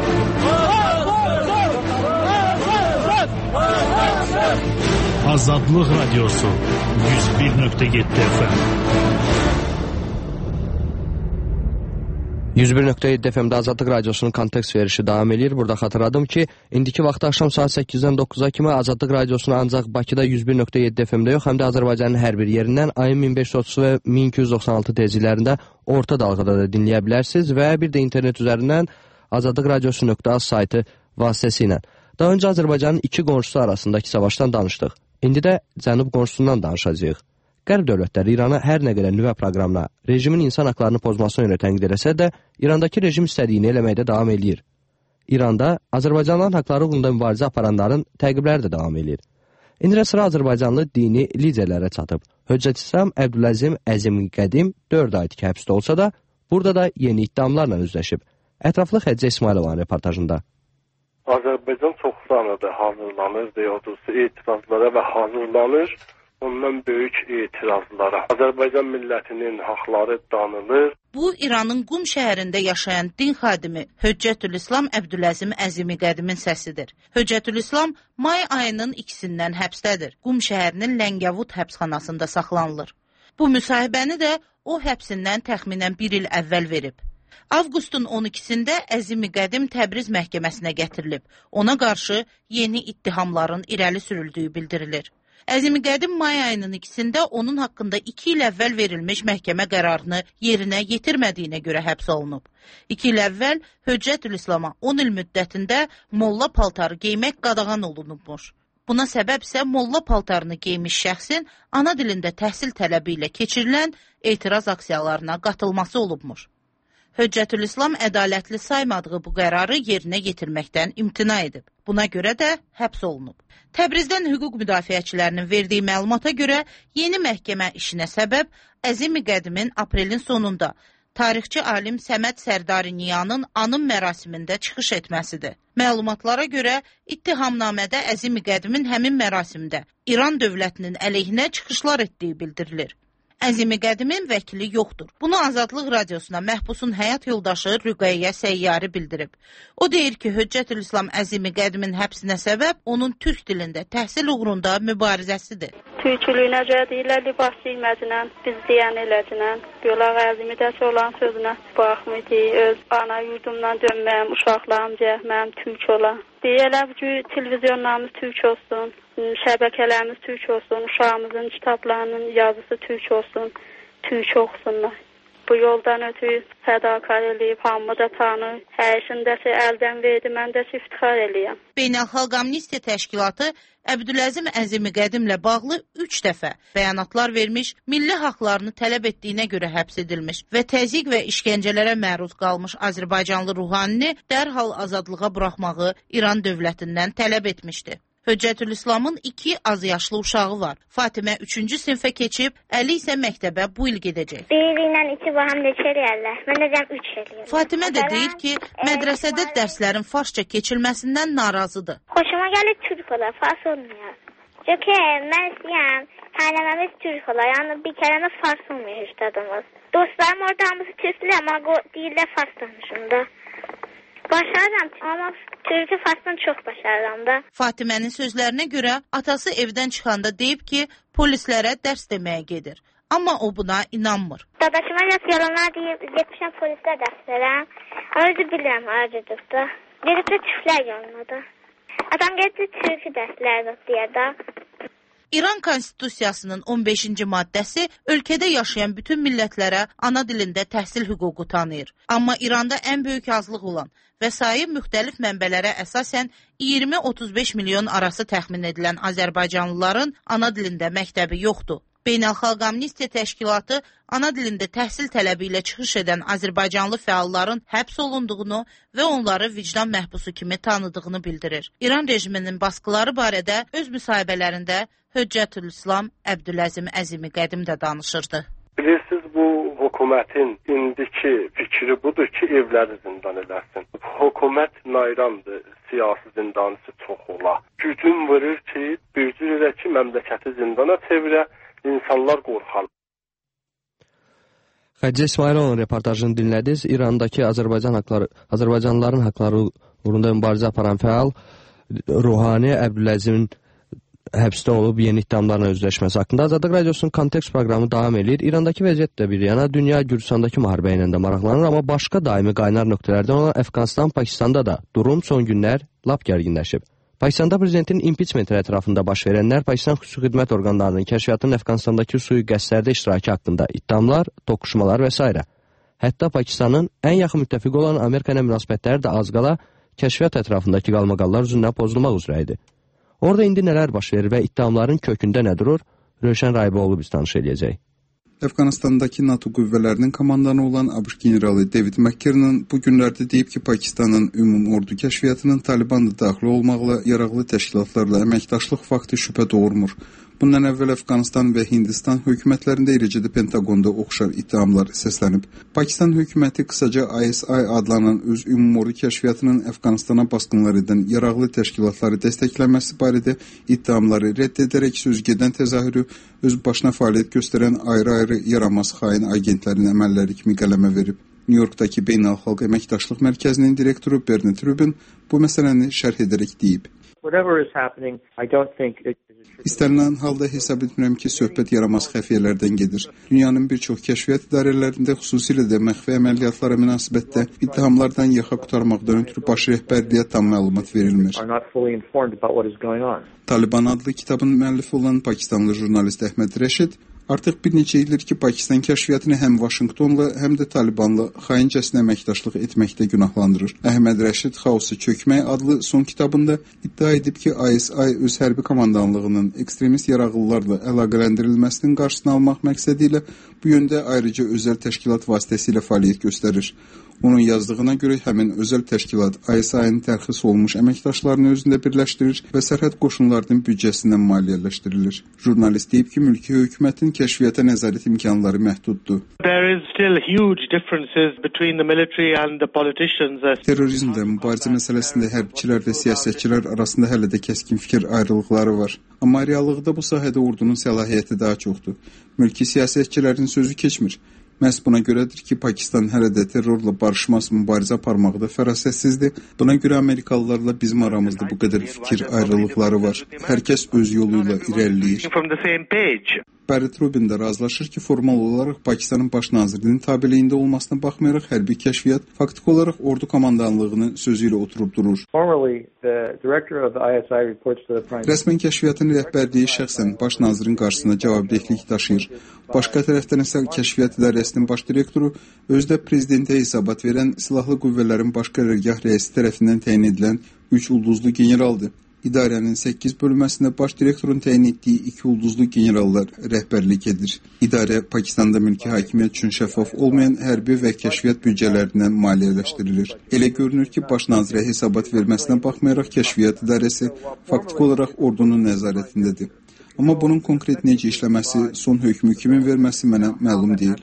Azadlıq Radyosu 101.7 FM. 101.7 FM-də Azadlıq Radiosunun kontekst verişi davam edir. Burada xatırladım ki, indiki vaxtda axşam saat 8-dən 9-a kimi Azadlıq Radiosunu ancaq Bakıda 101.7 FM-də yox, həm də Azərbaycanın hər bir yerindən ayın 1530 və 1296 tezliklərində orta dalğada da dinləyə bilərsiniz və bir də internet üzərindən azadlıqradiosu.az saytı vasitəsilə. Daha öncə Azərbaycanın iki qonşusu arasındakı savaşdan danışdıq. İndi də Cənub qonşusundan danışacağıq. Qərb dövlətləri İrana hər nə qədər nüvə proqramına, rejimin insan haqlarını pozmasına görə tənqid eləsə də, İrandakı rejim istədiyini eləməkdə davam eləyir. İranda Azərbaycanlıların haqları uğrunda mübarizə aparanların təqibləri də davam eləyir. İndi də sıra Azərbaycanlı dini liderlərə çatıb. Höccət İslam Əbdüləzim Əzimi Qədim 4 aylık həbsdə olsa da, burada da yeni iddiamlarla üzləşib. Ətraflı Xəccə İsmailovanın reportajında. Azərbaycan çoxdandır hazırlanır, deyodusu etirazlara və hazırlanır. Ondan böyük etirazlara. Azərbaycan millətinin haqları danılır. Bu, İranın Qum şəhərində yaşayan din xadimi Höccətülislam Əbdüləzim Əzimi Qədimin səsidir. Höccətülislam may ayının 2-dən həbsdədir. Qum şəhərinin Ləngəvud həbsxanasında saxlanılır. Bu müsahibəni də o həbsindən təxminən 1 il əvvəl verib. Avqustun 12-də Əzimi Qədim Təbriz məhkəməsinə gətirilib. Ona qarşı yeni ittihamların irəli sürüldüyü bildirilir. Əzimi Qədim may ayının 2-də onun haqqında 2 il əvvəl verilmiş məhkəmə qərarını yerinə yetirmədiyinə görə həbs olunub. 2 il əvvəl Höccətülislama 10 il müddətində molla paltarı geymək qadağan olunubmuş. Buna səbəb isə molla paltarını geymiş şəxsin ana dilində təhsil tələbi ilə keçirilən etiraz aksiyalarına qatılması olubmuş. Höccətülislam ədalətli saymadığı bu qərarı yerinə yetirməkdən imtina edib. Buna görə də həbs olunub. Təbrizdən hüquq müdafiəçilərinin verdiyi məlumata görə yeni məhkəmə işinə səbəb Əzimi Qədimin aprelin sonunda tarixçi alim Səməd Sərdari Niyanın anım mərasimində çıxış etməsidir. Məlumatlara görə ittihamnamədə Əzimi Qədimin həmin mərasimdə İran dövlətinin əleyhinə çıxışlar etdiyi bildirilir. Əzimi Qədimin vəkili yoxdur. Bunu Azadlıq Radiosuna məhbusun həyat yoldaşı Rüqəyyə Səyyari bildirib. O deyir ki, Höccətülislam Əzimi Qədimin həbsinə səbəb onun türk dilində təhsil uğrunda mübarizəsidir. Türkülüyünə görə deyirlər, libas giymədinən, biz deyən elədinən, Gölaq Əzimi dəsi olan sözünə baxmıydı, öz ana yurdumdan dönməyəm, uşaqlarım cəhməm, türk olan. Deyirlər ki, televizyonlarımız türk olsun, şəbəkələrimiz türk olsun, uşağımızın kitablarının yazısı türk olsun, türk oxusunlar. Bu yoldan ötürü fədakar eləyib, hamı da tanır, hər işindəsi əldən verdi, mən də iftixar eləyəm. Beynəlxalq Amnistiya Təşkilatı Əbdüləzim Əzimi Qədimlə bağlı 3 dəfə bəyanatlar vermiş, milli haqlarını tələb etdiyinə görə həbs edilmiş və təzyiq və işgəncələrə məruz qalmış Azərbaycanlı ruhanini dərhal azadlığa buraxmağı İran dövlətindən tələb etmişdi. Höccətülislamın 2 az yaşlı uşağı var. Fatimə 3-cü sinfə keçib, Əli isə məktəbə bu il gedəcək. Biriyle 2 baham neçə eləyərlər? Mən deyəm 3 eləyərlər. Fatimə də deyir ki, mədrəsədə dərslərin farsça keçilməsindən narazıdır. Xoşuma gəlir türk olar, fars olmuyor. Çünki mən istəyəm, tələməmiz türk olar. Yəni bir kələmə fars olmuyor heç dadımız. Dostlarım orada hamısı türklər, amma deyirlər fars danışım da. Başarıram, amma türkü farsdan çox başarıram da. Fatimənin sözlərinə görə atası evdən çıxanda deyib ki, polislərə dərs deməyə gedir. Amma o buna inanmır. Dadaşıma yalanlar deyib, getmişəm polislər dərs verəm. Özü bilirəm, acıdır da. Gedib də türklər yanına da. Adam gedib türkü dərslər deyə də. İran Konstitusiyasının 15-ci maddəsi ölkədə yaşayan bütün millətlərə ana dilində təhsil hüququ tanıyır. Amma İranda ən böyük azlıq olan və sayı müxtəlif mənbələrə əsasən 20-35 milyon arası təxmin edilən Azərbaycanlıların ana dilində məktəbi yoxdur. Beynəlxalq Amnistiya Təşkilatı ana dilində təhsil tələbi ilə çıxış edən Azərbaycanlı fəalların həbs olunduğunu və onları vicdan məhbusu kimi tanıdığını bildirir. İran rejiminin baskıları barədə öz müsahibələrində Höccətülislam Əbdüləzim Əzimi Qədim də danışırdı. Bilirsiniz, bu hökumətin indiki fikri budur ki, evləri zindan eləsin. Hökumət nayrandır, siyasi zindançı çox ola. Gücün vurur ki, bücür elə ki, məmləkəti zindana çevirə, insanlar qorxar. Xədicə İsmailovun reportajını dinlədiniz. İrandakı Azərbaycanlıların haqları uğrunda mübarizə aparan fəal Ruhani Əbdüləzimin həbsdə olub yeni ittihamlarla üzləşməsi haqqında Azadlıq Radiosunun Kontekst proqramı davam edir. İrandakı vəziyyət də bir yana dünya Gürcüstandakı müharibə ilə də maraqlanır, amma başqa daimi qaynar nöqtələrdən olan Əfqanistan, Pakistanda da durum son günlər lap gərginləşib. Pakistanda prezidentin impiçmenti ətrafında baş verənlər Pakistan xüsusi xidmət orqanlarının kəşfiyyatının Əfqanistandakı sui-qəsdlərdə iştirakı haqqında ittihamlar, toqquşmalar və s. Hətta Pakistanın ən yaxın müttəfiqi olan Amerika ilə münasibətləri də az qala kəşfiyyat ətrafındakı qalmaqallar üzündən pozulmaq üzrə idi. Orada indi nələr baş verir və ittihamların kökündə nə durur? Rövşən Rayboğlu biz tanış edəcək. Əfqanistandakı NATO qüvvələrinin komandanı olan ABŞ generalı David McKernan bu günlərdə deyib ki, Pakistanın ümumi ordu kəşfiyyatının Talibanla daxil olmaqla yaraqlı təşkilatlarla əməkdaşlıq faktı şübhə doğurmur. Bundan əvvəl Əfqanistan və Hindistan hökumətlərində eləcə də Pentaqonda oxşar ittihamlar səslənib. Pakistan hökuməti qısaca ISI adlanan öz ümumi ordu kəşfiyyatının Əfqanistana basqınlar edən yaraqlı təşkilatları dəstəkləməsi barədə ittihamları rədd edərək sözgedən təzahürü öz başına fəaliyyət göstərən ayrı-ayrı yaramaz xain agentlərin əməlləri kimi qələmə verib. New Yorkdakı Beynəlxalq Əməkdaşlıq Mərkəzinin direktoru Bernard Rubin bu məsələni şərh edərək deyib. İstənilən halda hesab etmirəm ki, söhbət yaramaz xəfiyyələrdən gedir. Dünyanın bir çox kəşfiyyat idarələrində, xüsusilə də məxfi əməliyyatlara münasibətdə ittihamlardan yaxa qutarmaqdan ötürü baş rəhbərliyə tam məlumat verilmir. Taliban adlı kitabın müəllifi olan Pakistanlı jurnalist Əhməd Rəşid artıq bir neçə ildir ki, Pakistan kəşfiyyatını həm Vaşinqtonla, həm də Talibanla xaincəsinə əməkdaşlıq etməkdə günahlandırır. Əhməd Rəşid Xaosu Çökmək adlı son kitabında iddia edib ki, ISI öz hərbi komandanlığının ekstremist yaraqlılarla əlaqələndirilməsinin qarşısını almaq məqsədi ilə bu yöndə ayrıca özəl təşkilat vasitəsilə fəaliyyət göstərir. Onun yazdığına görə həmin özəl təşkilat ISI-nin tərxis olunmuş əməkdaşlarını özündə birləşdirir və sərhəd qoşunlarının büdcəsindən maliyyələşdirilir. Jurnalist deyib ki, mülki hökumətin kəşfiyyata nəzarət imkanları məhduddur. Terrorizmdə mübarizə məsələsində hərbçilər və siyasətçilər arasında hələ də kəskin fikir ayrılıqları var. Amma reallıqda bu sahədə ordunun səlahiyyəti daha çoxdur. Mülki siyasətçilərin sözü keçmir. Məhz buna görədir ki, Pakistan hələ də terrorla barışmaz mübarizə aparmaqda fərasətsizdir. Buna görə Amerikalılarla bizim aramızda bu qədər fikir ayrılıqları var. Hər kəs öz yolu ilə irəliləyir. Bernard Rubin də razılaşır ki, formal olaraq Pakistanın baş nazirinin tabeliyində olmasına baxmayaraq hərbi kəşfiyyat faktiki olaraq ordu komandanlığının sözü ilə oturub durur. Rəsmən kəşfiyyatın rəhbərliyi şəxsən baş nazirin qarşısına cavabdehlik daşıyır. Başqa tərəfdən isə kəşfiyyat idarəsinin baş direktoru özdə prezidentə hesabat verən silahlı qüvvələrin baş qərargah rəisi tərəfindən təyin edilən 3 ulduzlu generaldır. İdarənin 8 bölməsində baş direktorun təyin etdiyi 2 ulduzlu generallar rəhbərlik edir. İdarə Pakistanda mülki hakimiyyət üçün şəffaf olmayan hərbi və kəşfiyyat büdcələrindən maliyyələşdirilir. Elə görünür ki, baş nazirə hesabat verməsinə baxmayaraq kəşfiyyat idarəsi faktiki olaraq ordunun nəzarətindədir. Amma bunun konkret necə işləməsi, son hökmü kimin verməsi mənə məlum deyil.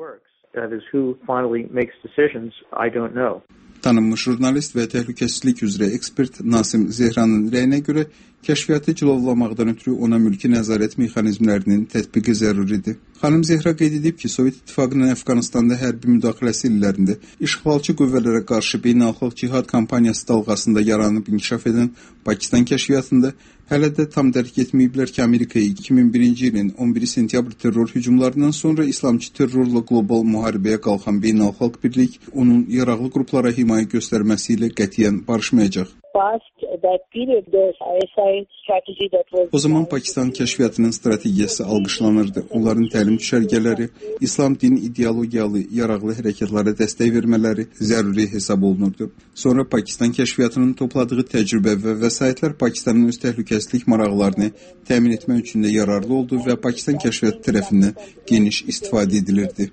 Tanınmış jurnalist və təhlükəsizlik üzrə ekspert Nasim Zehranın rəyinə görə kəşfiyyatı cilovlamaqdan ötürü ona mülki nəzarət mexanizmlərinin tətbiqi zəruridir. Xanım Zehra qeyd edib ki, Sovet İttifaqının Əfqanistanda hərbi müdaxiləsi illərində işğalçı qüvvələrə qarşı beynəlxalq cihad kampaniyası dalğasında yaranıb inkişaf edən Pakistan kəşfiyyatında hələ də tam dərk etməyiblər ki, Amerikaya 2001-ci ilin 11 sentyabr terror hücumlarından sonra İslamçı terrorla qlobal müharibəyə qalxan beynəlxalq birlik onun yaraqlı qruplara himayə göstərməsi ilə qətiyyən barışmayacaq. O zaman Pakistan kəşfiyyatının strategiyası alqışlanırdı. Onların təlim düşərgələri, İslam din ideologiyalı yaraqlı hərəkətlərə dəstək vermələri zəruri hesab olunurdu. Sonra Pakistan kəşfiyyatının topladığı təcrübə və vəsaitlər Pakistanın öz təhlükəsizlik maraqlarını təmin etmək üçün də yararlı oldu və Pakistan kəşfiyyatı tərəfindən geniş istifadə edilirdi.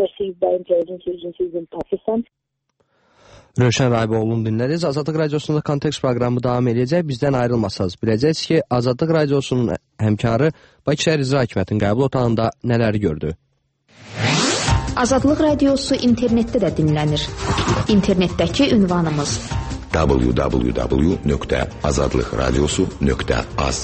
Rövşən Rayboğlu'nu dinlədiniz. Azadlıq Radiosunda Kontekst proqramı davam edəcək. Bizdən ayrılmasanız biləcəksiniz ki, Azadlıq Radiosunun həmkarı Bakı şəhər İcra Hakimiyyətinin qəbul otağında nələri gördü? Azadlıq Radiosu internetdə də dinlənir. İnternetdəki ünvanımız www.azadlıqradiosu.az.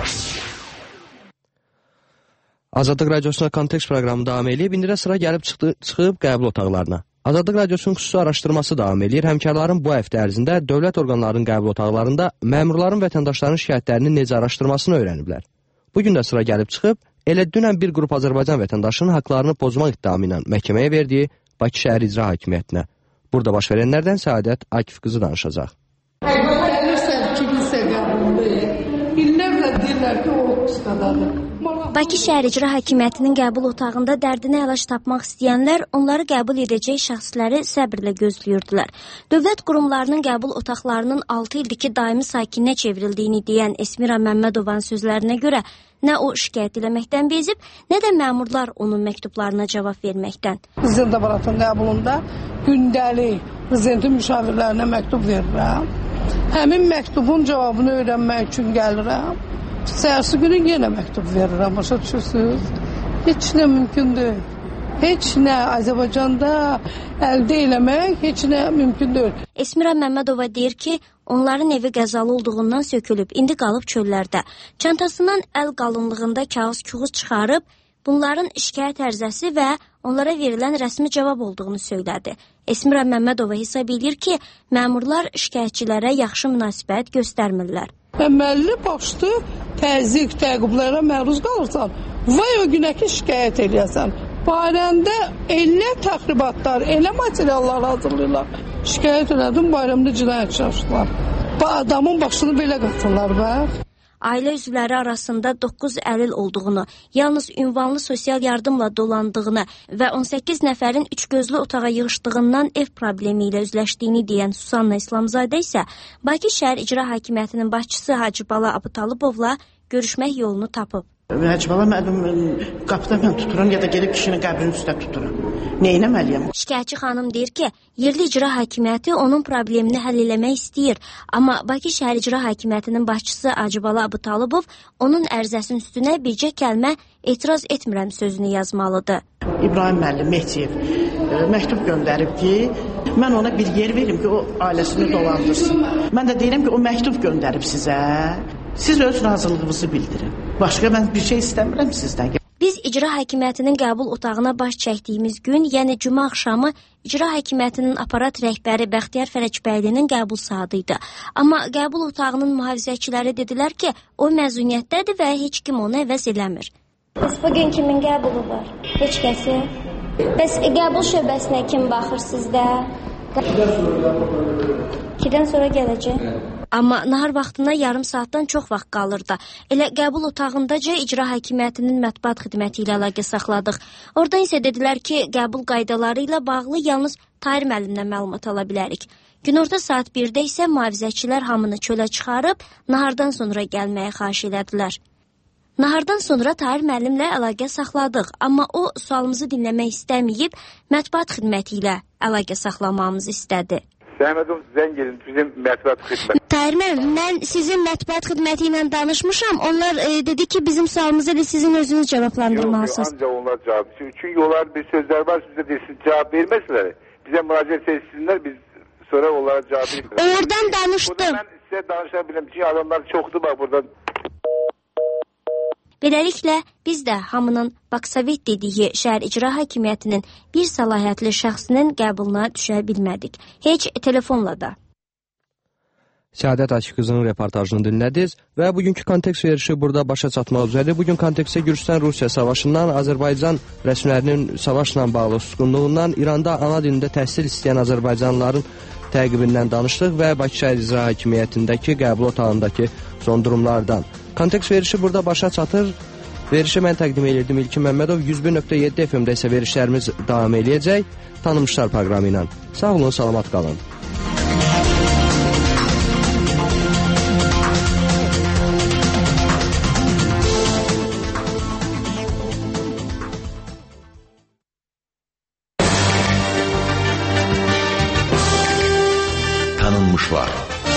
Azadlıq Radiosunda Kontekst proqramı davam edib. İndi də sıra gəlib çıxıb qəbul otaqlarına. Azadlıq Radiosunun xüsusi araşdırması davam edir. Həmkarların bu həftə ərzində dövlət orqanlarının qəbul otaqlarında məmurların vətəndaşların şikayətlərini necə araşdırmasını öyrəniblər. Bugün də sıra gəlib çıxıb, elə dünən bir qrup Azərbaycan vətəndaşının haqlarını pozmaq iddiamı ilə məhkəməyə verdiyi Bakı şəhər İcra Hakimiyyətinə. Burada baş verənlərdən Səadət Akif qızı danışacaq. Bakı şəhər İcra Hakimiyyətinin qəbul otağında dərdinə əlac tapmaq istəyənlər onları qəbul edəcək şəxsləri səbirlə gözləyirdilər. Dövlət qurumlarının qəbul otaqlarının 6 ildir ki, daimi sakininə çevrildiyini deyən Esmira Məmmədovanın sözlərinə görə nə o şikayət eləməkdən bezib, nə də məmurlar onun məktublarına cavab verməkdən. Prezident aparatının qəbulunda gündəlik prezidentin müşavirlərinə məktub verirəm. Həmin məktubun cavabını öyrənmək üçün gəlirəm. Səhərsi günü yenə məktub verirəm, başa düşürsünüz? Heç nə mümkün deyil. Heç nə Azərbaycanda əldə eləmək heç nə mümkün deyil. Esmira Məmmədova deyir ki, onların evi qəzalı olduğundan sökülüb, indi qalıb çöllərdə. Çantasından əl qalınlığında kağız-küğüz çıxarıb, bunların şikayət ərizəsi və onlara verilən rəsmi cavab olduğunu söylədi. Esmira Məmmədova hesab edir ki, məmurlar şikayətçilərə yaxşı münasibət göstərmirlər. Əməlli başlı təzyiq, təqiblərə məruz qalırsan, vay o günə ki şikayət eləyəsən. Bayramda elə təxribatlar, elə materiallar hazırlayırlar. Şikayət elədim, bayramda cinayət çalışdılar. Adamın başını belə qatırlar, bax. Ailə üzvləri arasında 9 əlil olduğunu, yalnız ünvanlı sosial yardımla dolandığını və 18 nəfərin 3 gözlü otağa yığışdığından ev problemi ilə üzləşdiyini deyən Susanna İslamzadə isə Bakı şəhər İcra Hakimiyyətinin başçısı Hacı Bala Abıtalıbovla görüşmək yolunu tapıb. Hacı Bala müəllim qapıda mən tuturam ya da gedib kişinin qəbrinin üstə tuturam. Nə etməliyəm? Şikayətçi xanım deyir ki, yerli icra hakimiyyəti onun problemini həll eləmək istəyir, amma Bakı şəhər İcra Hakimiyyətinin başçısı Hacı Bala Abıtalıbov onun ərizəsinin üstünə bircə kəlmə etiraz etmirəm sözünü yazmalıdır. İbrahim müəllim Mehdiyev məktub göndərib ki, mən ona bir yer verim ki, o ailəsini dolandırsın. Mən də deyirəm ki, o məktub göndərib sizə. Siz öz razılığınızı bildirin. Başqa mən bir şey istəmirəm sizdən. Biz İcra Hakimiyyətinin qəbul otağına baş çəkdiyimiz gün, yəni cümə axşamı İcra Hakimiyyətinin aparat rəhbəri Bəxtiyar Fərəcbəylinin qəbul saatı idi. Amma qəbul otağının mühafizəçiləri dedilər ki, o məzuniyyətdədir və heç kim onu əvəz eləmir. Bəs bugün kimin qəbulu var? Heç kəsi? Bəs qəbul şöbəsinə kim baxır sizdə? 2-dən sonra gələcək. Amma nahar vaxtına yarım saatdan çox vaxt qalırdı. Elə qəbul otağındaca İcra Hakimiyyətinin mətbuat xidməti ilə əlaqə saxladıq. Oradan isə dedilər ki, qəbul qaydaları ilə bağlı yalnız Tahir müəllimdən məlumat ala bilərik. Günorta saat 1-də isə mühafizəçilər hamını çölə çıxarıb, nahardan sonra gəlməyə xahiş elədilər. Nahardan sonra Tahir müəllimlə əlaqə saxladıq, amma o sualımızı dinləmək istəməyib, mətbuat xidməti ilə əlaqə saxlamamızı istədi. Səhmədim, zəng edin, bizim mətbuat xidməti. Tahir müəllim, mən sizin mətbuat xidməti ilə danışmışam. Onlar dedi ki, bizim sualımıza da sizin özünüz cavablandırmalısınız. Yox, ancaq onlar cavab. Çünki onlar bir sözlər var, sizə desin, cavab verməsələr, bizə müraciət etsinlər, biz sonra onlara cavab versinlər. Oradan danışdım. Burada mən sizə danışa biləm, çünki adamlar çoxdur, bax, burada. Beləliklə, biz də hamının Baksovet dediyi şəhər İcra Hakimiyyətinin bir səlahiyyətli şəxsinin qəbuluna düşə bilmədik. Heç telefonla da. Səadət Akif qızının reportajını dinlədiniz və bugünkü kontekst verişi burada başa çatmaq üzrədir. Bugün kontekstə Gürcüstan-Rusiya savaşından, Azərbaycan rəsmilərinin savaşla bağlı susqunluğundan, İranda ana dilində təhsil istəyən Azərbaycanlıların təqibindən danışdıq və Bakı şəhər icra hakimiyyətindəki qəbul otağındakı son durumlardan. Kontekst verişi burada başa çatır. Verişi mən təqdim edirdim İlkin Məmmədov. 101.7 FM-də isə verişlərimiz davam eləyəcək. Tanınmışlar proqramı ilə. Sağ olun, salamat qalın. Tanınmışlar.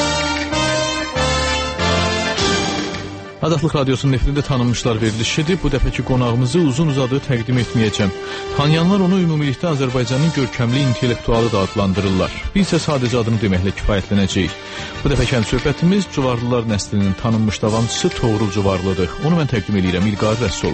Azadlıq Radiosunun nefrində tanınmışlar verilişidir. Bu dəfəki qonağımızı uzun-uzadı təqdim etməyəcəm. Tanıyanlar onu ümumilikdə Azərbaycanın görkəmli intellektualı da adlandırırlar. Biz isə sadəcə adını deməklə kifayətlənəcəyik. Bu dəfəki söhbətimiz Cuvarlılar nəslinin tanınmış davamçısı Toğrul Cuvarlıdır. Onu mən təqdim edirəm, İlqar Rəsul.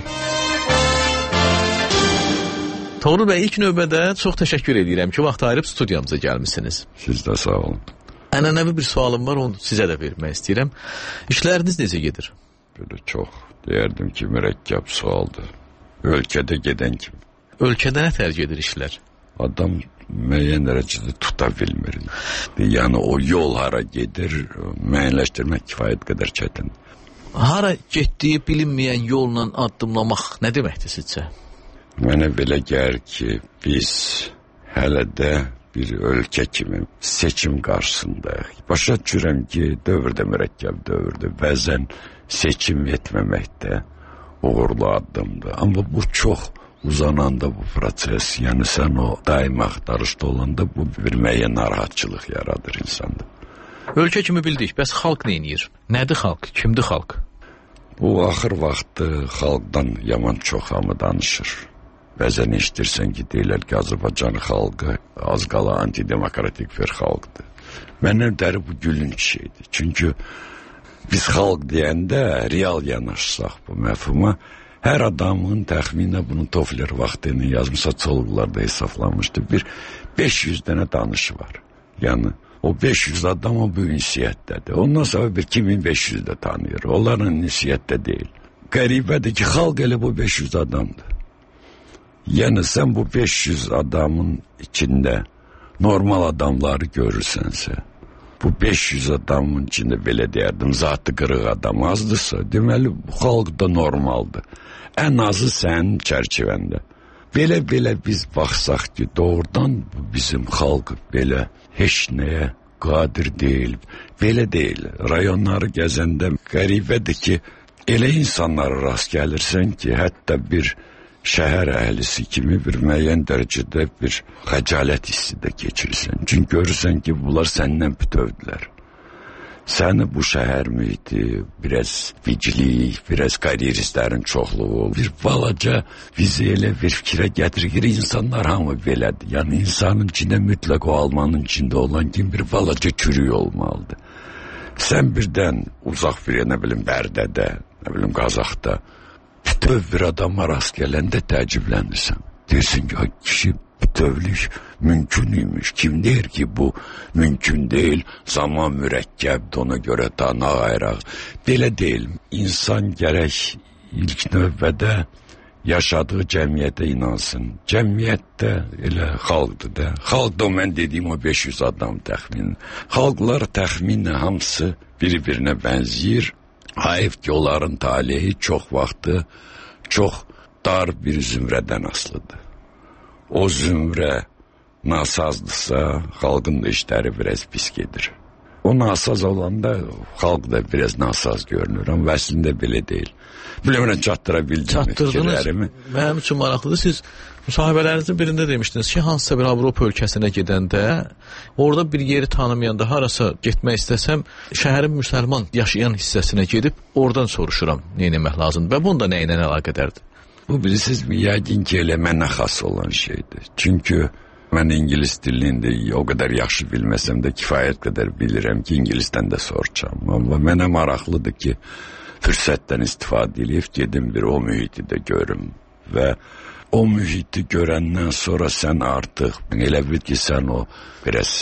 Toğrul bəy, ilk növbədə çox təşəkkür edirəm ki, vaxt ayırıb studiyamıza gəlmisiniz. Siz də sağ olun. Ənənəvi bir sualım var, onu sizə də vermək istəyirəm. İşləriniz necə gedir? Böyle çox deyərdim ki, mürəkkəb sualdır. Ölkədə gedən kimi. Ölkədə nə tərcih edir işlər? Adam müəyyən dərəcədə tuta bilmir. Yəni o yol hara gedir, müəyyənləşdirmək kifayət qədər çətin. Hara getdiyi bilinməyən yolla addımlamaq nə deməkdir sizcə? Mənə belə gəlir ki, biz hələ də bir ölkə kimi seçim qarşısındayıq. Başa düşürəm ki, dövrdə mürəkkəb dövrdür. Bəzən seçim etməməkdə uğurlu addımdır. Amma bu çox uzananda bu proses, yəni sən o daim axtarışda olanda bu bir müəyyən narahatçılıq yaradır insanda. Ölkə kimi bildik, bəs xalq neyniyir? Nədir xalq? Kimdir xalq? Bu axır vaxtı xalqdan yaman çox hamı danışır. Bəzən eşitirsən ki, deyirlər ki, Azərbaycan xalqı az qala antidemokratik bir xalqdır. Mənim dəri bu gülünç şeydir. Çünki biz xalq deyəndə real yanaşsaq bu məfhuma, hər adamın təxminə bunun Toffler vaxtını yazmışsa çolqlarda hesablanmışdı. Bir 500 dənə danışı var. Yəni o 500 adam o bu ünsiyyətdədir. Ondan sonra bir 2500 də tanıyır. Onların ünsiyyətdə deyil. Qəribədir ki, xalq elə bu 500 adamdır. Yəni sən bu 500 adamın içində normal adamları görürsənsə, bu 500 adamın içində belə deyərdim, zatı qırıq adam azdırsa, deməli bu xalq da normaldır. Ən azı sənin çərçivəndə. Belə biz baxsaq ki, doğrudan bizim xalq belə heç nəyə qadir deyil. Belə deyil. Rayonları gəzəndə qəribədir ki, elə insanlara rast gəlirsən ki, hətta bir şəhər əhlisi kimi bir müəyyən dərəcədə bir xəcalət hissi də keçirirsən. Çünki görürsən ki, bunlar səndən bütövdülər. Səni bu şəhər mühiti, biraz viclik, biraz karieristlərin çoxluğu, bir balaca bizi elə bir fikrə gətirir. İnsanlar hamı belədir. Yəni insanın içində mütləq o almanın içində olan kimi bir balaca çürük olmalıdır. Sən birdən uzaq bir, nə bilim, Bərdədə, nə bilim, Qazaxda bütöv bir adama rast gələndə təəccüblənirsən. Deyirsin ki, kişi bütövlük mümkün imiş. Kim deyir ki, bu mümkün deyil, zaman mürəkkəbdir, ona görə dana ayraq. Belə deyil, insan gərək ilk növbədə yaşadığı cəmiyyətə inansın. Cəmiyyətdə elə xalqdır da. Xalq da mən dediyim o 500 adam təxminin. Xalqlar təxminlə hamısı bir-birinə bənzəyir. Hayf ki, onların taleyi çox vaxtı çox dar bir zümrədən asılıdır. O zümrə nasazdırsa, xalqın da işləri biraz pis gedir. O nasaz olanda xalq da biraz nasaz görünür, amma əslində belə deyil. Bilmirəm, çatdıra bildim fikirlərimi. Mənim üçün maraqlıdır. Siz müsahibələrinizin birində demişdiniz ki, hansısa bir Avropa ölkəsinə gedəndə, orada bir yeri tanımayanda harasa getmək istəsəm, şəhərin müsəlman yaşayan hissəsinə gedib, oradan soruşuram, nə etmək lazımdır və bunda nə ilə əlaqədardır? Bu bilirsiniz, yəqin ki, elə mənə xas olan şeydir. Çünki mən ingilis dilini o qədər yaxşı bilməsəm də kifayət qədər bilirəm ki, ingilisdən də soracağım. Amma mənə maraqlıdır ki, fürsətdən istifadə edib gedim bir o mühiti də görüm və o mühiti görəndən sonra sən artıq elə bil ki, sən o biraz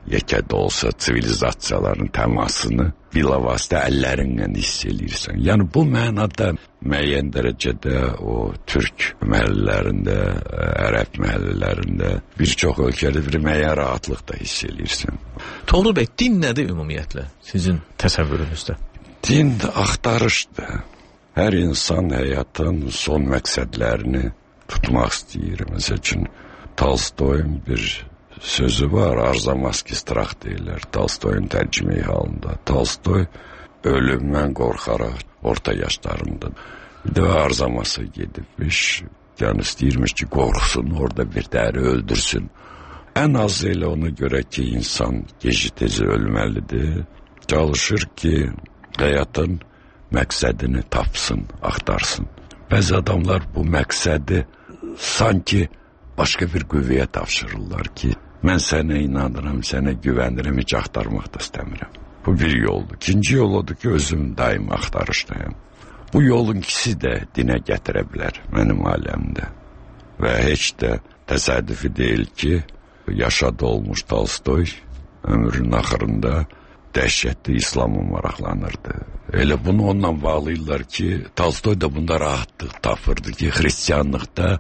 yekə də olsa sivilizasiyaların təmasını bilavasitə əllərindən hiss eləyirsən. Yəni bu mənada müəyyən dərəcədə o türk məhəllələrində, ərəb məhəllələrində bir çox ölkədə bir müəyyən rahatlıq da hiss eləyirsən. Toğrul bəy, din nədir ümumiyyətlə sizin təsəvvürünüzdə? Din axtarışdır. Hər insan həyatın son məqsədlərini tutmaq istəyir. Məsəl üçün Tolstoyun bir sözü var, Arzamasski strah deyirlər, Tolstoyun tərcümeyi halında. Tolstoy ölümdən qorxaraq orta yaşlarında. Bir də Arzamas'a gedibmiş, yəni istəyirmiş ki, qorxsun, orada bir dəri öldürsün. Ən azı elə ona görə ki, insan gec-tez ölməlidir. Çalışır ki, həyatın məqsədini tapsın, axtarsın. Bəzi adamlar bu məqsədi sanki başqa bir qüvvəyə tapşırırlar ki, mən sənə inanıram, sənə güvənirəm, heç axtarmaq da istəmirəm. Bu bir yoldur. İkinci yol odur ki, özüm daim axtarışdayım. Bu yolun ikisi də dinə gətirə bilər mənim aləmdə. Və heç də təsadüfi deyil ki, yaşadı olmuş Tolstoy ömrünün axırında dəhşətli İslam'a maraqlanırdı. Elə bunu onunla bağlayırlar ki, Tolstoy da bunda rahatlıq tapırdı ki, xristiyanlıqda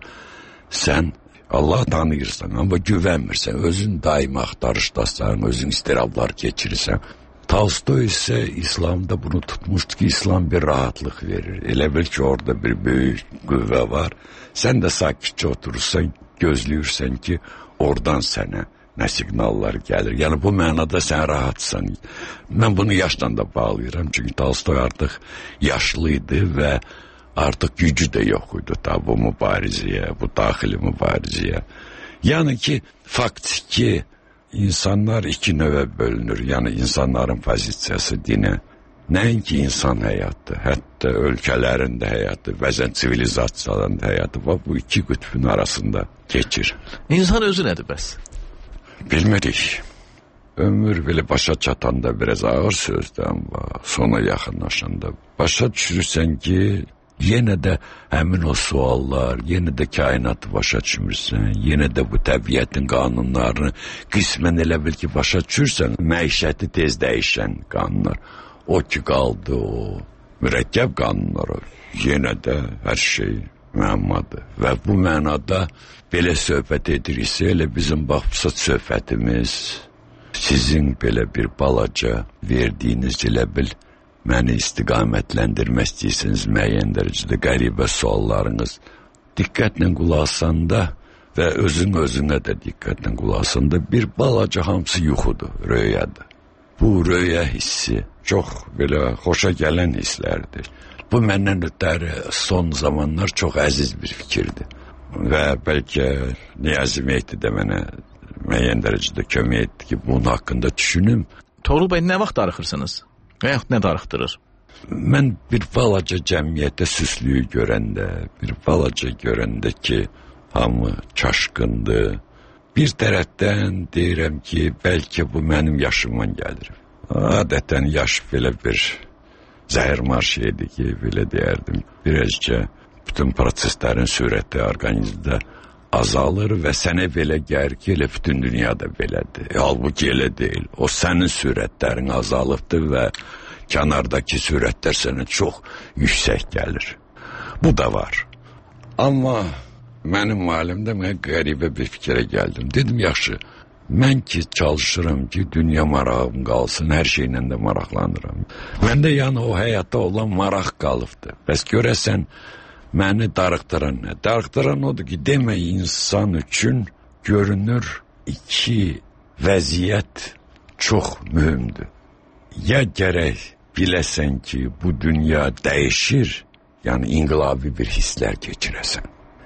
sən Allah tanıyırsan, amma güvənmirsən, özün daim axtarışdasan, özün istirablar keçirirsən. Tolstoy isə İslamda bunu tutmuşdu ki, İslam bir rahatlıq verir. Elə bil ki, orada bir böyük qüvvə var. Sən də sakitcə oturursan, gözləyirsən ki, oradan sənə nə siqnallar gəlir. Yəni bu mənada sən rahatsan. Mən bunu yaşla da bağlayıram. Çünki Tolstoy artıq yaşlıydı və artıq gücü də yox idi da bu mübarizəyə, bu daxili mübarizəyə. Yəni ki, faktiki insanlar iki növə bölünür. Yəni insanların pozisiyası dinə. Nəinki insan həyatı, hətta ölkələrin də həyatı, bəzən sivilizasiyaların da həyatı var. Bu iki qütbün arasında keçir. İnsan özü nədir bəs? Bilmirik. Ömür belə başa çatanda biraz ağır sözdən var. Sona yaxınlaşanda başa düşürsən ki, yenə də həmin o suallar, yenə də kainatı başa düşmürsən, yenə də bu təbiətin qanunlarını qismən elə bil ki, başa düşürsən, məişəti tez dəyişən qanunlar. O ki, qaldı o mürəkkəb qanunlar, yenə də hər şey müəmmadır. Və bu mənada belə söhbət ediriksə, elə bizim baxımsız söhbətimiz, sizin belə bir balaca verdiyiniz elə bil, məni istiqamətləndirmək istəyirsiniz müəyyən dərəcədə qəribə suallarınız. Diqqətlə qulaq asanda və özünə də diqqətlə qulaq asanda bir balaca hamısı yuxudur, röyadır. Bu röya hissi çox belə xoşa gələn hisslərdir. Bu məndən ötəri son zamanlar çox əziz bir fikirdir. Və bəlkə Niyazi Mehdi də mənə müəyyən dərəcədə kömək etdi ki, bunun haqqında düşünüm. Toğrul bəy, nə vaxt darıxırsınız? Və yaxud nə darıxdırır? Mən bir balaca cəmiyyətdə süslüyü görəndə, bir balaca görəndə ki, hamı çaşqındır. Bir tərəfdən deyirəm ki, bəlkə bu mənim yaşımdan gəlir. Adətən yaş belə bir zəhərmar şeydir ki, belə deyərdim. Birazca bütün proseslərin sürəti orqanizmdə azalır və sənə belə gəlir ki, elə bütün dünyada belədir. Halbuki elə deyil. O sənin sürətlərin azalıbdır və kənardakı sürətlər sənə çox yüksək gəlir. Bu da var. Amma mənim halimdə mən qəribə bir fikrə gəldim. Dedim, yaxşı, mən ki çalışıram ki, dünya marağım qalsın, hər şeylə də maraqlanıram. Məndə yəni o həyatda olan maraq qalıbdır. Bəs görəsən, məni darıxdıran nə? Darıxdıran odur ki, demək insan üçün görünür iki vəziyyət çox mühümdür. Ya gərək biləsən ki, bu dünya dəyişir, yəni inqilabi bir hisslər keçirəsən.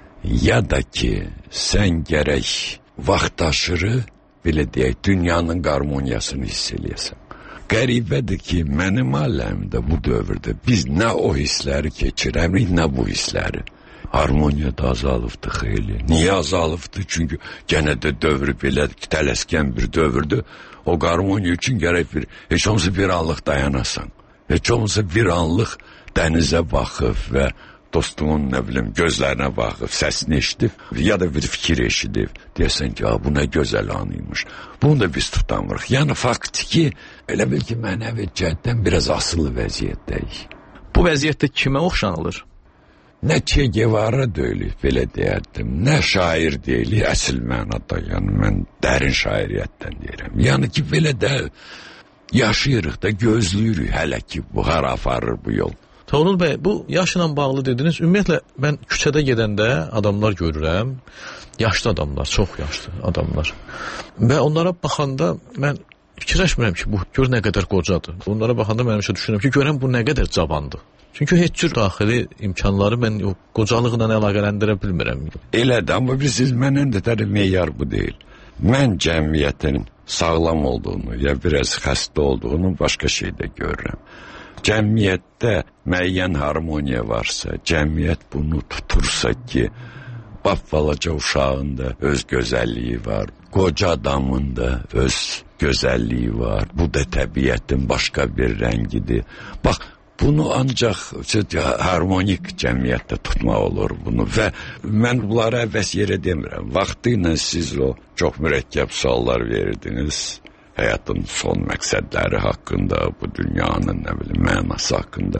Ya da ki, sən gərək vaxtaşırı, belə deyək, dünyanın qarmoniyasını hiss eləyəsən. Qəribədir ki, mənim aləmdə bu dövrdə biz nə o hissləri keçirəmirik, nə bu hissləri. Harmoniya da azalıbdır xeyli. Niyə azalıbdır? Çünki gənə də dövrü belə tələskən bir dövrdür. O qarmoniya üçün gərək heç olmasa bir anlıq dayanasan. Heç olmasa bir anlıq dənizə baxıb və dostunun nə bilim gözlərinə baxıb, səsini eşidib, ya da bir fikir eşidib, deyəsən ki, bu nə gözəl anıymış. Bunu da biz tutamırıq. Yəni faktiki elə bil ki, mənəvi cəhətdən biraz asılı vəziyyətdəyik. Bu vəziyyətdə kimə oxşanılır? Nə Che Guevara deyilir, belə deyərdim, nə şair deyilir, əsl mənada, yəni mən dərin şairiyyətdən deyirəm. Yəni ki, belə də yaşayırıq da, gözləyirik hələ ki, bu hara aparır bu yol. Toğrul bəy, bu yaşla bağlı dediniz. Ümumiyyətlə, mən küçədə gedəndə adamlar görürəm, yaşlı adamlar, çox yaşlı adamlar. Və onlara baxanda mən fikirləşmirəm ki, bu gör nə qədər qocadır. Onlara baxanda mən həmişə düşünürəm ki, görəm bu nə qədər cavandır. Çünki heç cür daxili imkanları mən o qocalıqla əlaqələndirə bilmirəm. Elədir, amma bilirsiniz, məndən də meyar bu deyil. Mən cəmiyyətin sağlam olduğunu, ya biraz xəstə olduğunu başqa şeydə görürəm. Cəmiyyətdə müəyyən harmoniya varsa, cəmiyyət bunu tutursa ki, balaca uşağın da öz gözəlliyi var, qoca adamın da öz gözəlliyi var, bu da təbiətin başqa bir rəngidir. Bax, bunu ancaq harmonik cəmiyyətdə tutmaq olur bunu və mən bunlara əvvəs yerə demirəm. Vaxtı ilə siz o çox mürəkkəb suallar verirdiniz. Həyatın son məqsədləri haqqında, bu dünyanın nə bilim mənası haqqında.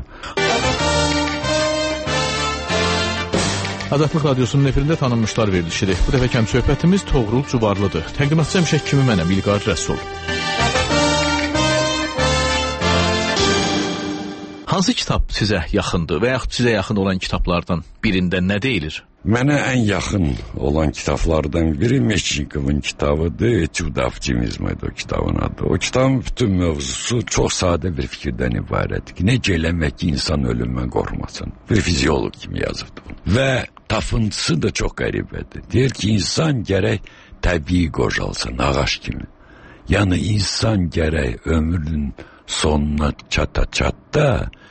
Azadlıq Radiosunun efirində tanınmışlar verilişidir. Bu dəfə kəm söhbətimiz Toğrul Cuvarlıdır. Təqdimatçı həmişə kimi mənəm, İlqar Rəsul. Hansı kitab sizə yaxındır və yaxud sizə yaxın olan kitablardan birində nə deyilir? Mənə ən yaxın olan kitablardan biri Meşnikovun kitabıdır. Etüd optimizmdir o kitabın adı. O kitabın bütün mövzusu çox sadə bir fikirdən ibarətdir ki, necə eləmək ki, insan ölümdən qorxmasın. Bir fiziolog kimi yazıbdır bunu. Və tapıntısı da çox qəribədir. Deyir ki, insan gərək təbii qocalsın, ağac kimi. Yəni, insan gərək ömrünün sonuna çata-çatda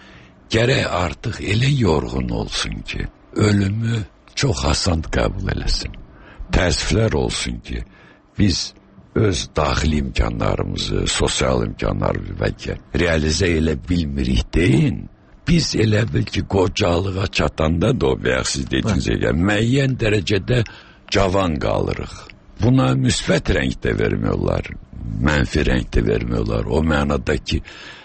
gərək artıq elə yorğun olsun ki, ölümü çox asan qəbul eləsin. Təəssüflər olsun ki, biz öz daxili imkanlarımızı, sosial imkanlarımızı bəlkə realizə elə bilmirik deyin. Biz elə bil ki, qocalığa çatanda da o və siz dediyiniz müəyyən dərəcədə cavan qalırıq. Buna müsbət rəng də vermiyorlar, mənfi rəng də vermiyorlar. O mənada ki,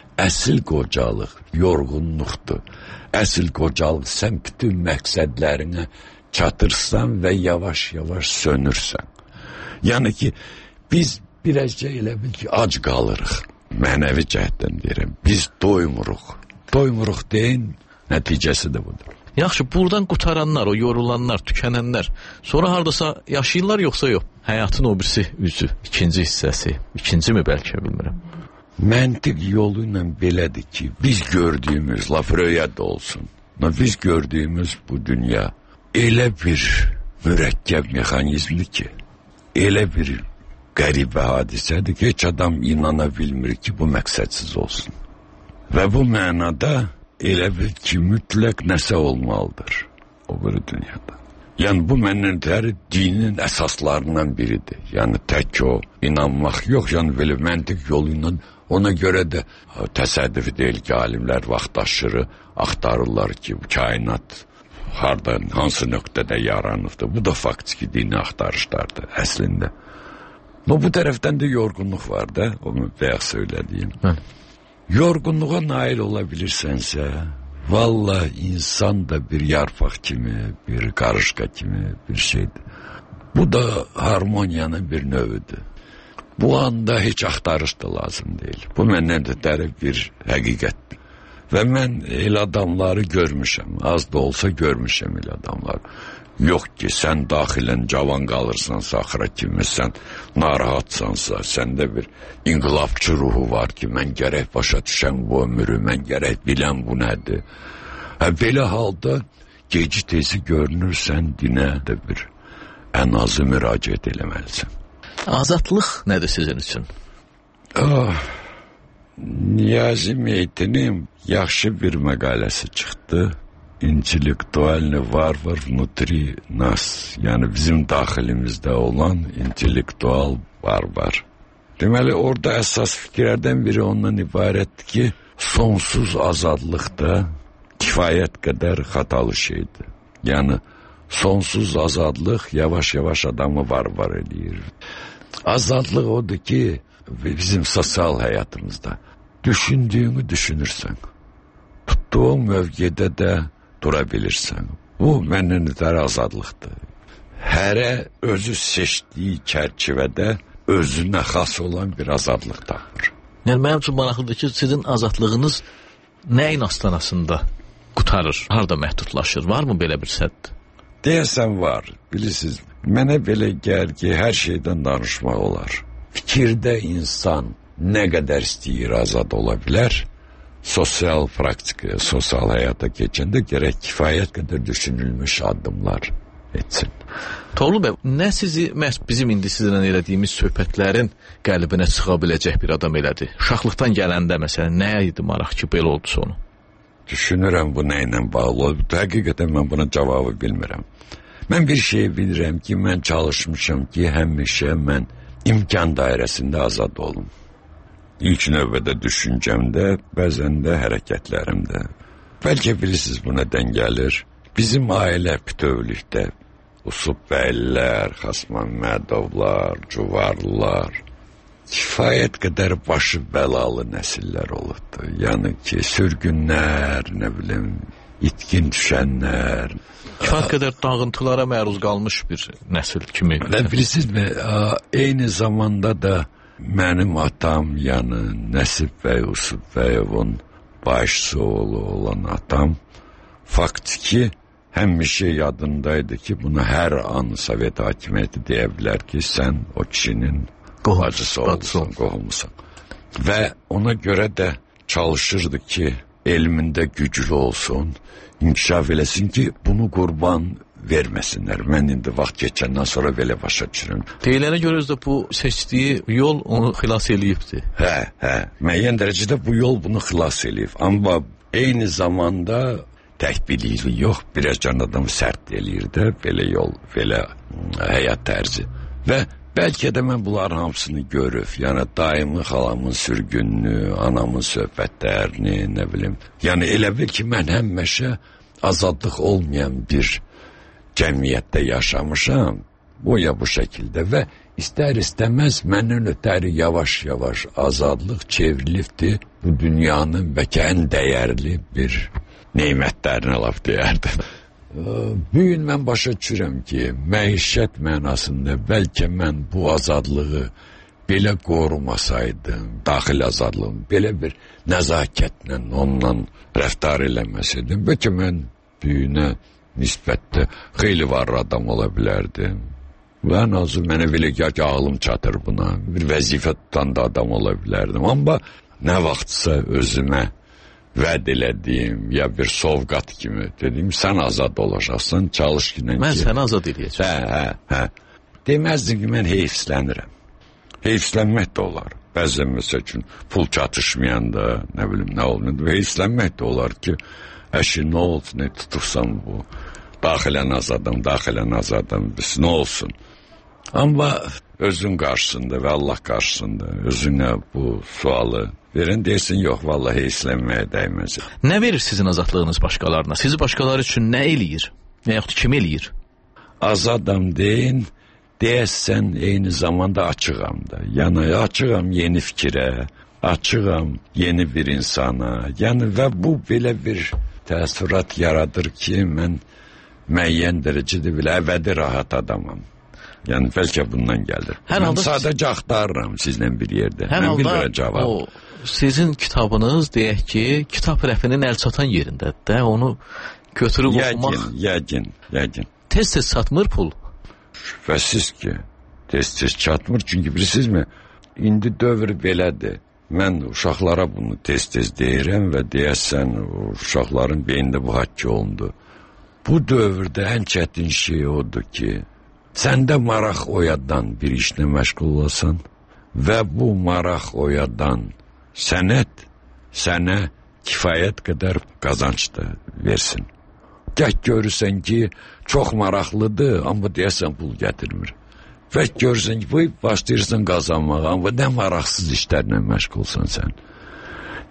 əsl qocalıq yorğunluqdur. Əsl qocalıq sən bütün məqsədlərinə çatırsan və yavaş-yavaş sönürsən. Yəni ki, biz birazca elə bil ki, ac qalırıq. Mənəvi cəhətdən deyirəm, biz doymuruq. Doymuruq deyin, nəticəsi də budur. Yaxşı, buradan qutaranlar, o yorulanlar, tükənənlər, sonra hardasa yaşayırlar yoxsa yox? Həyatın o birisi üzü, ikinci hissəsi, ikinci mi bəlkə bilmirəm. Məntiq yolu ilə belədir ki, biz gördüyümüz, Lafröya da olsun, biz gördüyümüz bu dünya elə bir mürəkkəb mexanizmdir ki, elə bir qəribə hadisədir ki, heç adam inana bilmir ki, bu məqsədsiz olsun. Və bu mənada elə bil ki, mütləq nəsə olmalıdır o bir dünyada. Yəni, bu mənələri dinin əsaslarından biridir. Yəni, tək o inanmaq yox, yəni belə məntiq yolu ilə ona görə də təsəddüf deyil ki, alimlər vaxtaşırı axtarırlar ki, bu kainat harda, hansı nöqtədə yaranıbdır. Bu da faktiki dini axtarışlardır əslində. Bu tərəfdən də yorğunluq var da, onu bayaq söylədiyim. Yorğunluğa nail ola bilirsənsə, valla insan da bir yarpaq kimi, bir qarışqa kimi bir şeydir. Bu da harmoniyanın bir növüdür. Bu anda heç axtarış da lazım deyil. Bu məndən də dərin bir həqiqətdir. Və mən elə adamları görmüşəm, az da olsa görmüşəm elə adamları. Yox ki, sən daxilən cavan qalırsansa, axıra kimi sən narahatsansa, səndə bir inqilabçı ruhu var ki, mən gərək başa düşəm bu ömrü, mən gərək biləm bu nədir. Belə halda geci tezi görünürsən, dinə də bir ən azı müraciət eləməlisən. Azadlıq nədir sizin üçün? Niyazi Meytinin yaxşı bir məqaləsi çıxdı. İntellektualni varvar внутри нас. Yəni bizim daxilimizdə olan intellektual barbar. Deməli, orada əsas fikirlərdən biri ondan ibarətdir ki, sonsuz azadlıqda kifayət qədər xatalı şeydir. Yəni sonsuz azadlıq yavaş-yavaş adamı var eləyir. Azadlıq odur ki, bizim sosial həyatımızda düşündüyünü düşünürsən. Tutduğun mövqedə də dura bilirsən. Bu məndən ötəri azadlıqdır. Hərə özü seçdiyi çərçivədə özünə xas olan bir azadlıq tapır. Yəni mənim üçün maraqlıdır ki, sizin azadlığınız nəyin astanasında qutarır, harda məhdudlaşır? Varmı belə bir sədd? Deyəsən var. Bilirsiniz, mənə belə gəlir ki, hər şeydən danışmaq olar. Fikirdə insan nə qədər istəyir azad ola bilər, sosial praktikaya, sosial həyata keçəndə gərək kifayət qədər düşünülmüş addımlar etsin. Toğrul bəy, nə sizi məhz bizim indi sizlə elədiyimiz söhbətlərin qəlbinə çıxa biləcək bir adam elədi? Uşaqlıqdan gələndə məsələn, nə idi maraq ki, belə oldu sonu? Düşünürəm bu nə ilə bağlı olub. Həqiqətən mən buna cavabı bilmirəm. Mən bir şey bilirəm ki, mən çalışmışam ki, həmişə mən imkan dairəsində azad olum. İlk növbədə düşüncəmdə, bəzən də hərəkətlərimdə. Bəlkə bilirsiniz bu nədən gəlir? Bizim ailə bütövlükdə Usub bəylər, Xasməmmədovlar, Cuvarlılar kifayət qədər başı bəlalı nəsillər olubdu. Yəni ki, sürgünlər, nə bilim, itkin düşənlər. Kifayət qədər dağıntılara məruz qalmış bir nəsil kimi. Bilirsinizmi, eyni zamanda da mənim atam, yəni Nəsib bəy Usub bəyovun başçısı oğlu olan atam, faktiki həmişə yadındaydı ki, bunu hər an Sovet hakimiyyəti deyə bilər ki, sən o kişinin bacısı olmuşsan, qohumusan. Və ona görə də çalışırdı ki, elmində güclü olsun, inkişaf eləsin ki, bunu qurban verməsinlər. Mən indi vaxt keçəndən sonra belə başa düşürəm. Deyilənə görə də bu seçdiyi yol onu xilas eləyibdi. Hə, müəyyən dərəcədə bu yol bunu xilas eləyib. Amma eyni zamanda təkbiliyi yox, biraz can adamı sərt eləyir də, belə yol, belə həyat tərzi. Və bəlkə də mən bunların hamısını görüb, yəni daimi xalamın sürgününü, anamın söhbətlərini, nə bilim. Yəni elə bil ki, mən həmişə azadlıq olmayan bir cəmiyyətdə yaşamışam, bu ya bu şəkildə və istər-istəməz məndən ötəri yavaş-yavaş azadlıq çevrilibdir bu dünyanın bəlkə ən dəyərli bir neymətlərinə laf deyərdim. Bu gün mən başa düşürəm ki, məişət mənasında bəlkə mən bu azadlığı belə qorumasaydım, daxil azadlığım, belə bir nəzakətlə ondan rəftar eləməsəydim, bəlkə mən büyünə nisbətdə xeyli var adam ola bilərdim. Və ən azı mənə belə gəlir ki, ağlım çatır buna, bir vəzifə tutan da adam ola bilərdim. Amma nə vaxtsa özümə vəd elədiyim, ya bir sovqat kimi dediyim, sən azad olacaqsan, çalış ki, mən səni azad eləyəcəm. Hə. Deməzdim ki, mən heyfslənirəm. Heyfslənmək də olar. Bəzən məsəl üçün pul çatışmayanda, nə bilim, nə olmayanda, heyfslənmək də olar ki, əşi, nə oldu, nə tutursan bu, daxilən azadım, biz nə olsun. Amma özün qarşısında və Allah qarşısında özünə bu sualı verin, deyirsin, yox, vallahi heyslənməyə dəyməz. Nə verir sizin azadlığınız başqalarına? Sizi başqaları üçün nə eləyir? Və yaxud kim eləyir? Azadam deyin, deyəsən eyni zamanda açığam da. Yəni, açığam yeni fikirə, açığam yeni bir insana. Yəni, və bu belə bir təəssürat yaradır ki, mən müəyyən dərəcədə belə əbədi rahat adamam. Yəni, bəlkə bundan gəlir. Mən sadəcə axtarıram sizlə bir yerdə. Mən bilmirəm cavabı. Sizin kitabınız, deyək ki, kitab rəfinin əl çatan yerindədir də, onu götürüb oxumaq. Yəqin. Tez-tez çatmır pul. Şübhəsiz ki, tez-tez çatmır, çünki bilirsinizmi, indi dövr belədir. Mən uşaqlara bunu tez-tez deyirəm və deyəsən, uşaqların beynində bu haqqı olundu. Bu dövrdə ən çətin şey odur ki, səndə maraq oyadan bir işlə məşğul olasan və bu maraq oyadan sənət sənə kifayət qədər qazanc da versin. Gəh görürsən ki, çox maraqlıdır, amma deyəsən pul gətirmir. Və görürsən ki, başlayırsan qazanmağa, amma nə maraqsız işlərlə məşğulsan sən.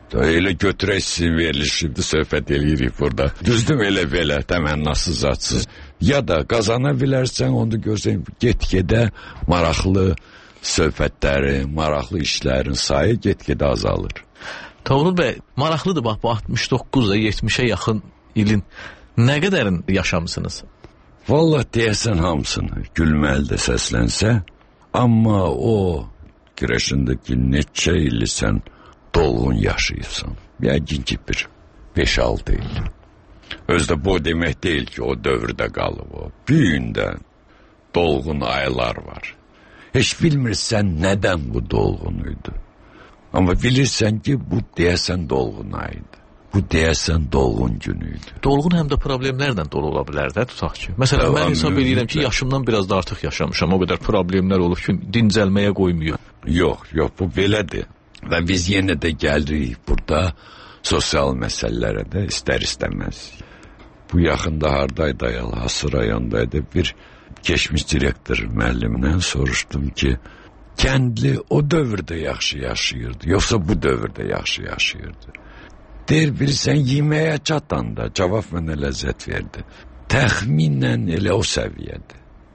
Elə götürək sizin verilişimdə söhbət eləyirik burada. Düzdür elə-belə təmənnasız zadsız. Ya da qazana bilərsən, onu görsən, get-gedə maraqlı söhbətləri, maraqlı işlərin sayı get-gedə azalır. Toğrul bəy, maraqlıdır bax, bu 69-a 70-ə yaxın ilin nə qədərin yaşamısınız? Vallahi deyəsən hamısını, gülməli də səslənsə, amma o güreşindəki neçə ili sən dolğun yaşayırsan. Yəqin ki, bir 5-6 il. Özdə bu demək deyil ki, o dövrdə qalıb o. Büyündə dolğun aylar var. Heç bilmirsən nədən bu dolğun idi. Amma bilirsən ki, bu deyəsən dolğun aydı. Bu deyəsən dolğun günüydü. Dolğun həm də problemlərdən dolu ola bilər də, tutaq ki. Məsələn, mən hesab edirəm ki, yaşımdan biraz da artıq yaşamışam. O qədər problemlər olub ki, dincəlməyə qoymuyor. Yox, bu belədir. Və biz yenə də gəlirik burada sosial məsələlərə də istər-istəməz. Bu yaxında hardaydı ayal, Hasır rayondaydı, bir keçmiş direktor müəllimdən soruşdum ki, kəndli o dövrdə yaxşı yaşayırdı, yoxsa bu dövrdə yaxşı yaşayırdı? Deyir, bilirsən, yeməyə çatanda cavab mənə ləzzət verdi. Təxminən elə o səviyyədir.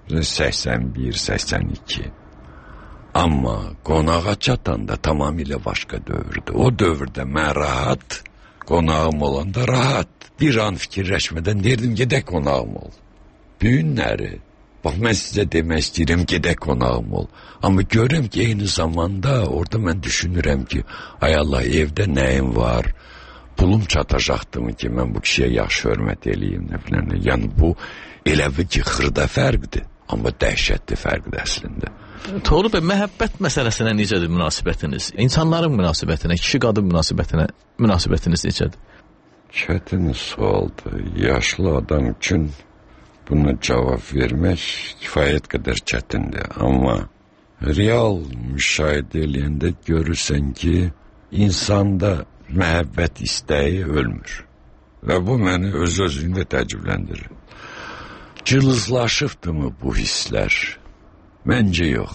81, 82. Amma qonağa çatanda tamamilə başqa dövrdür. O dövrdə mən rahat, qonağım olanda rahat. Bir an fikirləşmədən deyirdim, gedək qonağım ol. Büyünləri, bax mən sizə demək istəyirəm, gedək qonağım ol. Amma görürəm ki, eyni zamanda orada mən düşünürəm ki, ay Allah, evdə nəyim var, pulum çatacaqdı mı ki, mən bu kişiyə yaxşı hörmət eləyim, nə bilən. Yəni bu elə bir ki, xırda fərqdir, amma dəhşətli fərqdir əslində. Toğrul bəy, məhəbbət məsələsinə necədir münasibətiniz? İnsanların münasibətinə, kişi-qadın münasibətiniz necədir? Çətin sualdır. Yaşlı adam üçün buna cavab vermək kifayət qədər çətindir. Amma real müşahidə eləyəndə görürsən ki, insanda məhəbbət istəyi ölmür. Və bu məni öz-özlüyündə təəccübləndirir. Cılızlaşıbdımı bu hisslər? Məncə yox.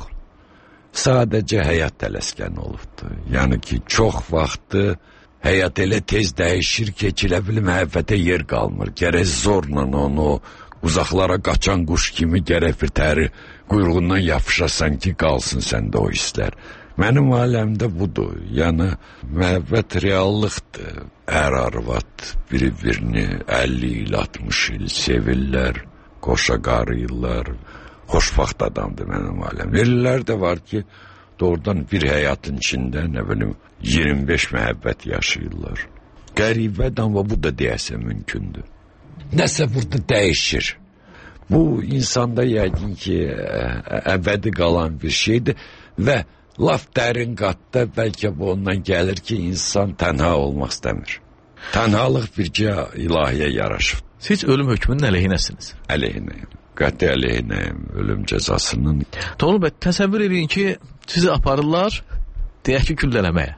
Sadəcə həyat tələskən olubdur. Yəni ki, çox vaxtı həyat elə tez dəyişir ki, elə bil məhəbbətə yer qalmır. Gərək zorla onu uzaqlara qaçan quş kimi gərək bir təri quyruğundan yapışasan ki, qalsın səndə o hisslər. Mənim aləmdə budur. Yəni, məhəbbət reallıqdır. Ər-arvad bir-birini 50 il, 60 il sevirlər, qoşa qarıyırlar. Xoşbaxt adamdır mənim aləm. Ellər də var ki, doğrudan bir həyatın içində, nə bilim, 25 məhəbbət yaşayırlar. Qəribədir, amma bu da deyəsə mümkündür. Nəsə burada dəyişir. Bu, insanda yəqin ki, əbədi qalan bir şeydir və laf dərin qatda bəlkə bu ondan gəlir ki, insan tənha olmaq istəmir. Tənhalıq bircə ilahiyə yaraşır. Siz ölüm hökmünün əleyhinəsiniz? Əleyhinəyim. Qəti əleyhinəyim ölüm cəzasının. Toğrul bəy, təsəvvür edin ki, sizi aparırlar, deyək ki, güllələməyə.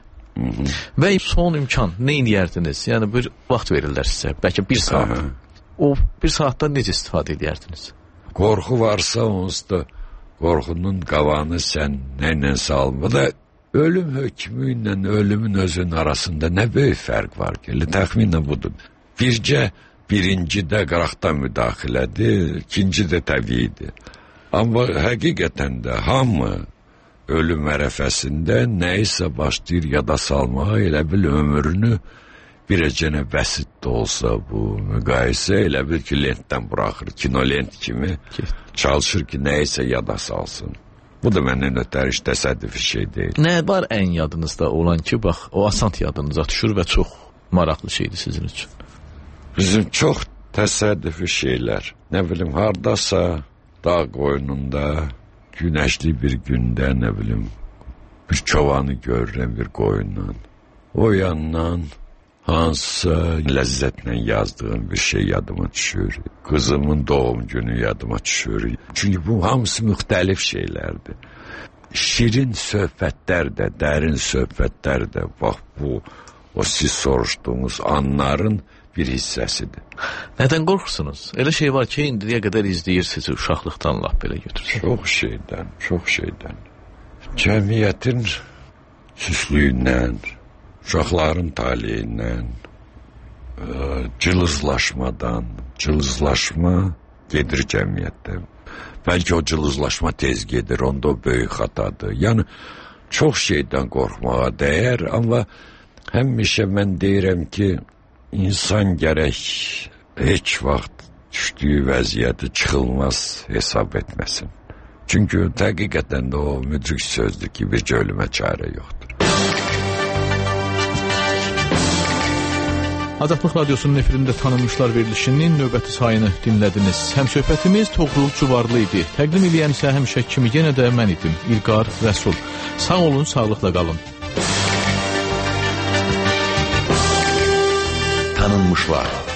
Və son imkan, nə edərdiniz? Yəni, bir vaxt verirlər sizə, bəlkə bir saat. O bir saatdan necə istifadə edərdiniz? Qorxu varsa, onsuz da qorxunun qavanı sən nəylə salma da, ölüm hökmü ilə ölümün özünün arasında nə böyük fərq var ki, elə təxminən budur. Bircə birincidə qıraqdan müdaxilədir, ikinci də təbiidir. Amma həqiqətən də hamı ölüm ərəfəsində nəyisə başlayır yada salmağa, elə bil ömrünü birəcənə bəsit də olsa bu müqayisə, elə bil ki, lentdən buraxır, kinolent kimi çalışır ki, nəyisə yada salsın. Bu da məndən ötəri təsadüfi şey deyil. Nə var ən yadınızda olan ki, bax, o asant yadınıza düşür və çox maraqlı şeydir sizin üçün? Bizim çox təsadüfi şeylər, nə bilim, hardasa dağ qoynunda, günəşli bir gündə, nə bilim, bir çovanı görürəm bir qoyundan. O yandan hansısa ləzzətlə yazdığım bir şey yadıma düşür. Qızımın doğum günü yadıma düşür. Çünki bu hamısı müxtəlif şeylərdir. Şirin söhbətlər də, dərin söhbətlər də, bax bu, o siz soruşduğunuz anların bir hissəsidir. Nədən qorxursunuz? Elə şey var ki, indiyə qədər izləyirsiniz, uşaqlıqdan laf belə götürür. Çox şeydən. Cəmiyyətin süslüyündən, uşaqların taleyindən, cılızlaşma gedir cəmiyyətdə. Bəlkə o cılızlaşma tez gedir, onda o böyük xatadır. Yəni, çox şeydən qorxmağa dəyər, amma həmişə mən deyirəm ki, insan gərək heç vaxt düşdüyü vəziyyəti çıxılmaz hesab etməsin. Çünki həqiqətən də o müdrik sözdür ki, bir ölümə çarə yoxdur. Azadlıq Radiosunun efirində tanınmışlar verilişinin növbəti sayını dinlədiniz. Həmsöhbətimiz Toğrul Cuvarlı idi. Təqdim edən isə həmişə kimi yenə də mən idim, İlqar Rəsul. Sağ olun, sağlıqla qalın. Tanınmışlar.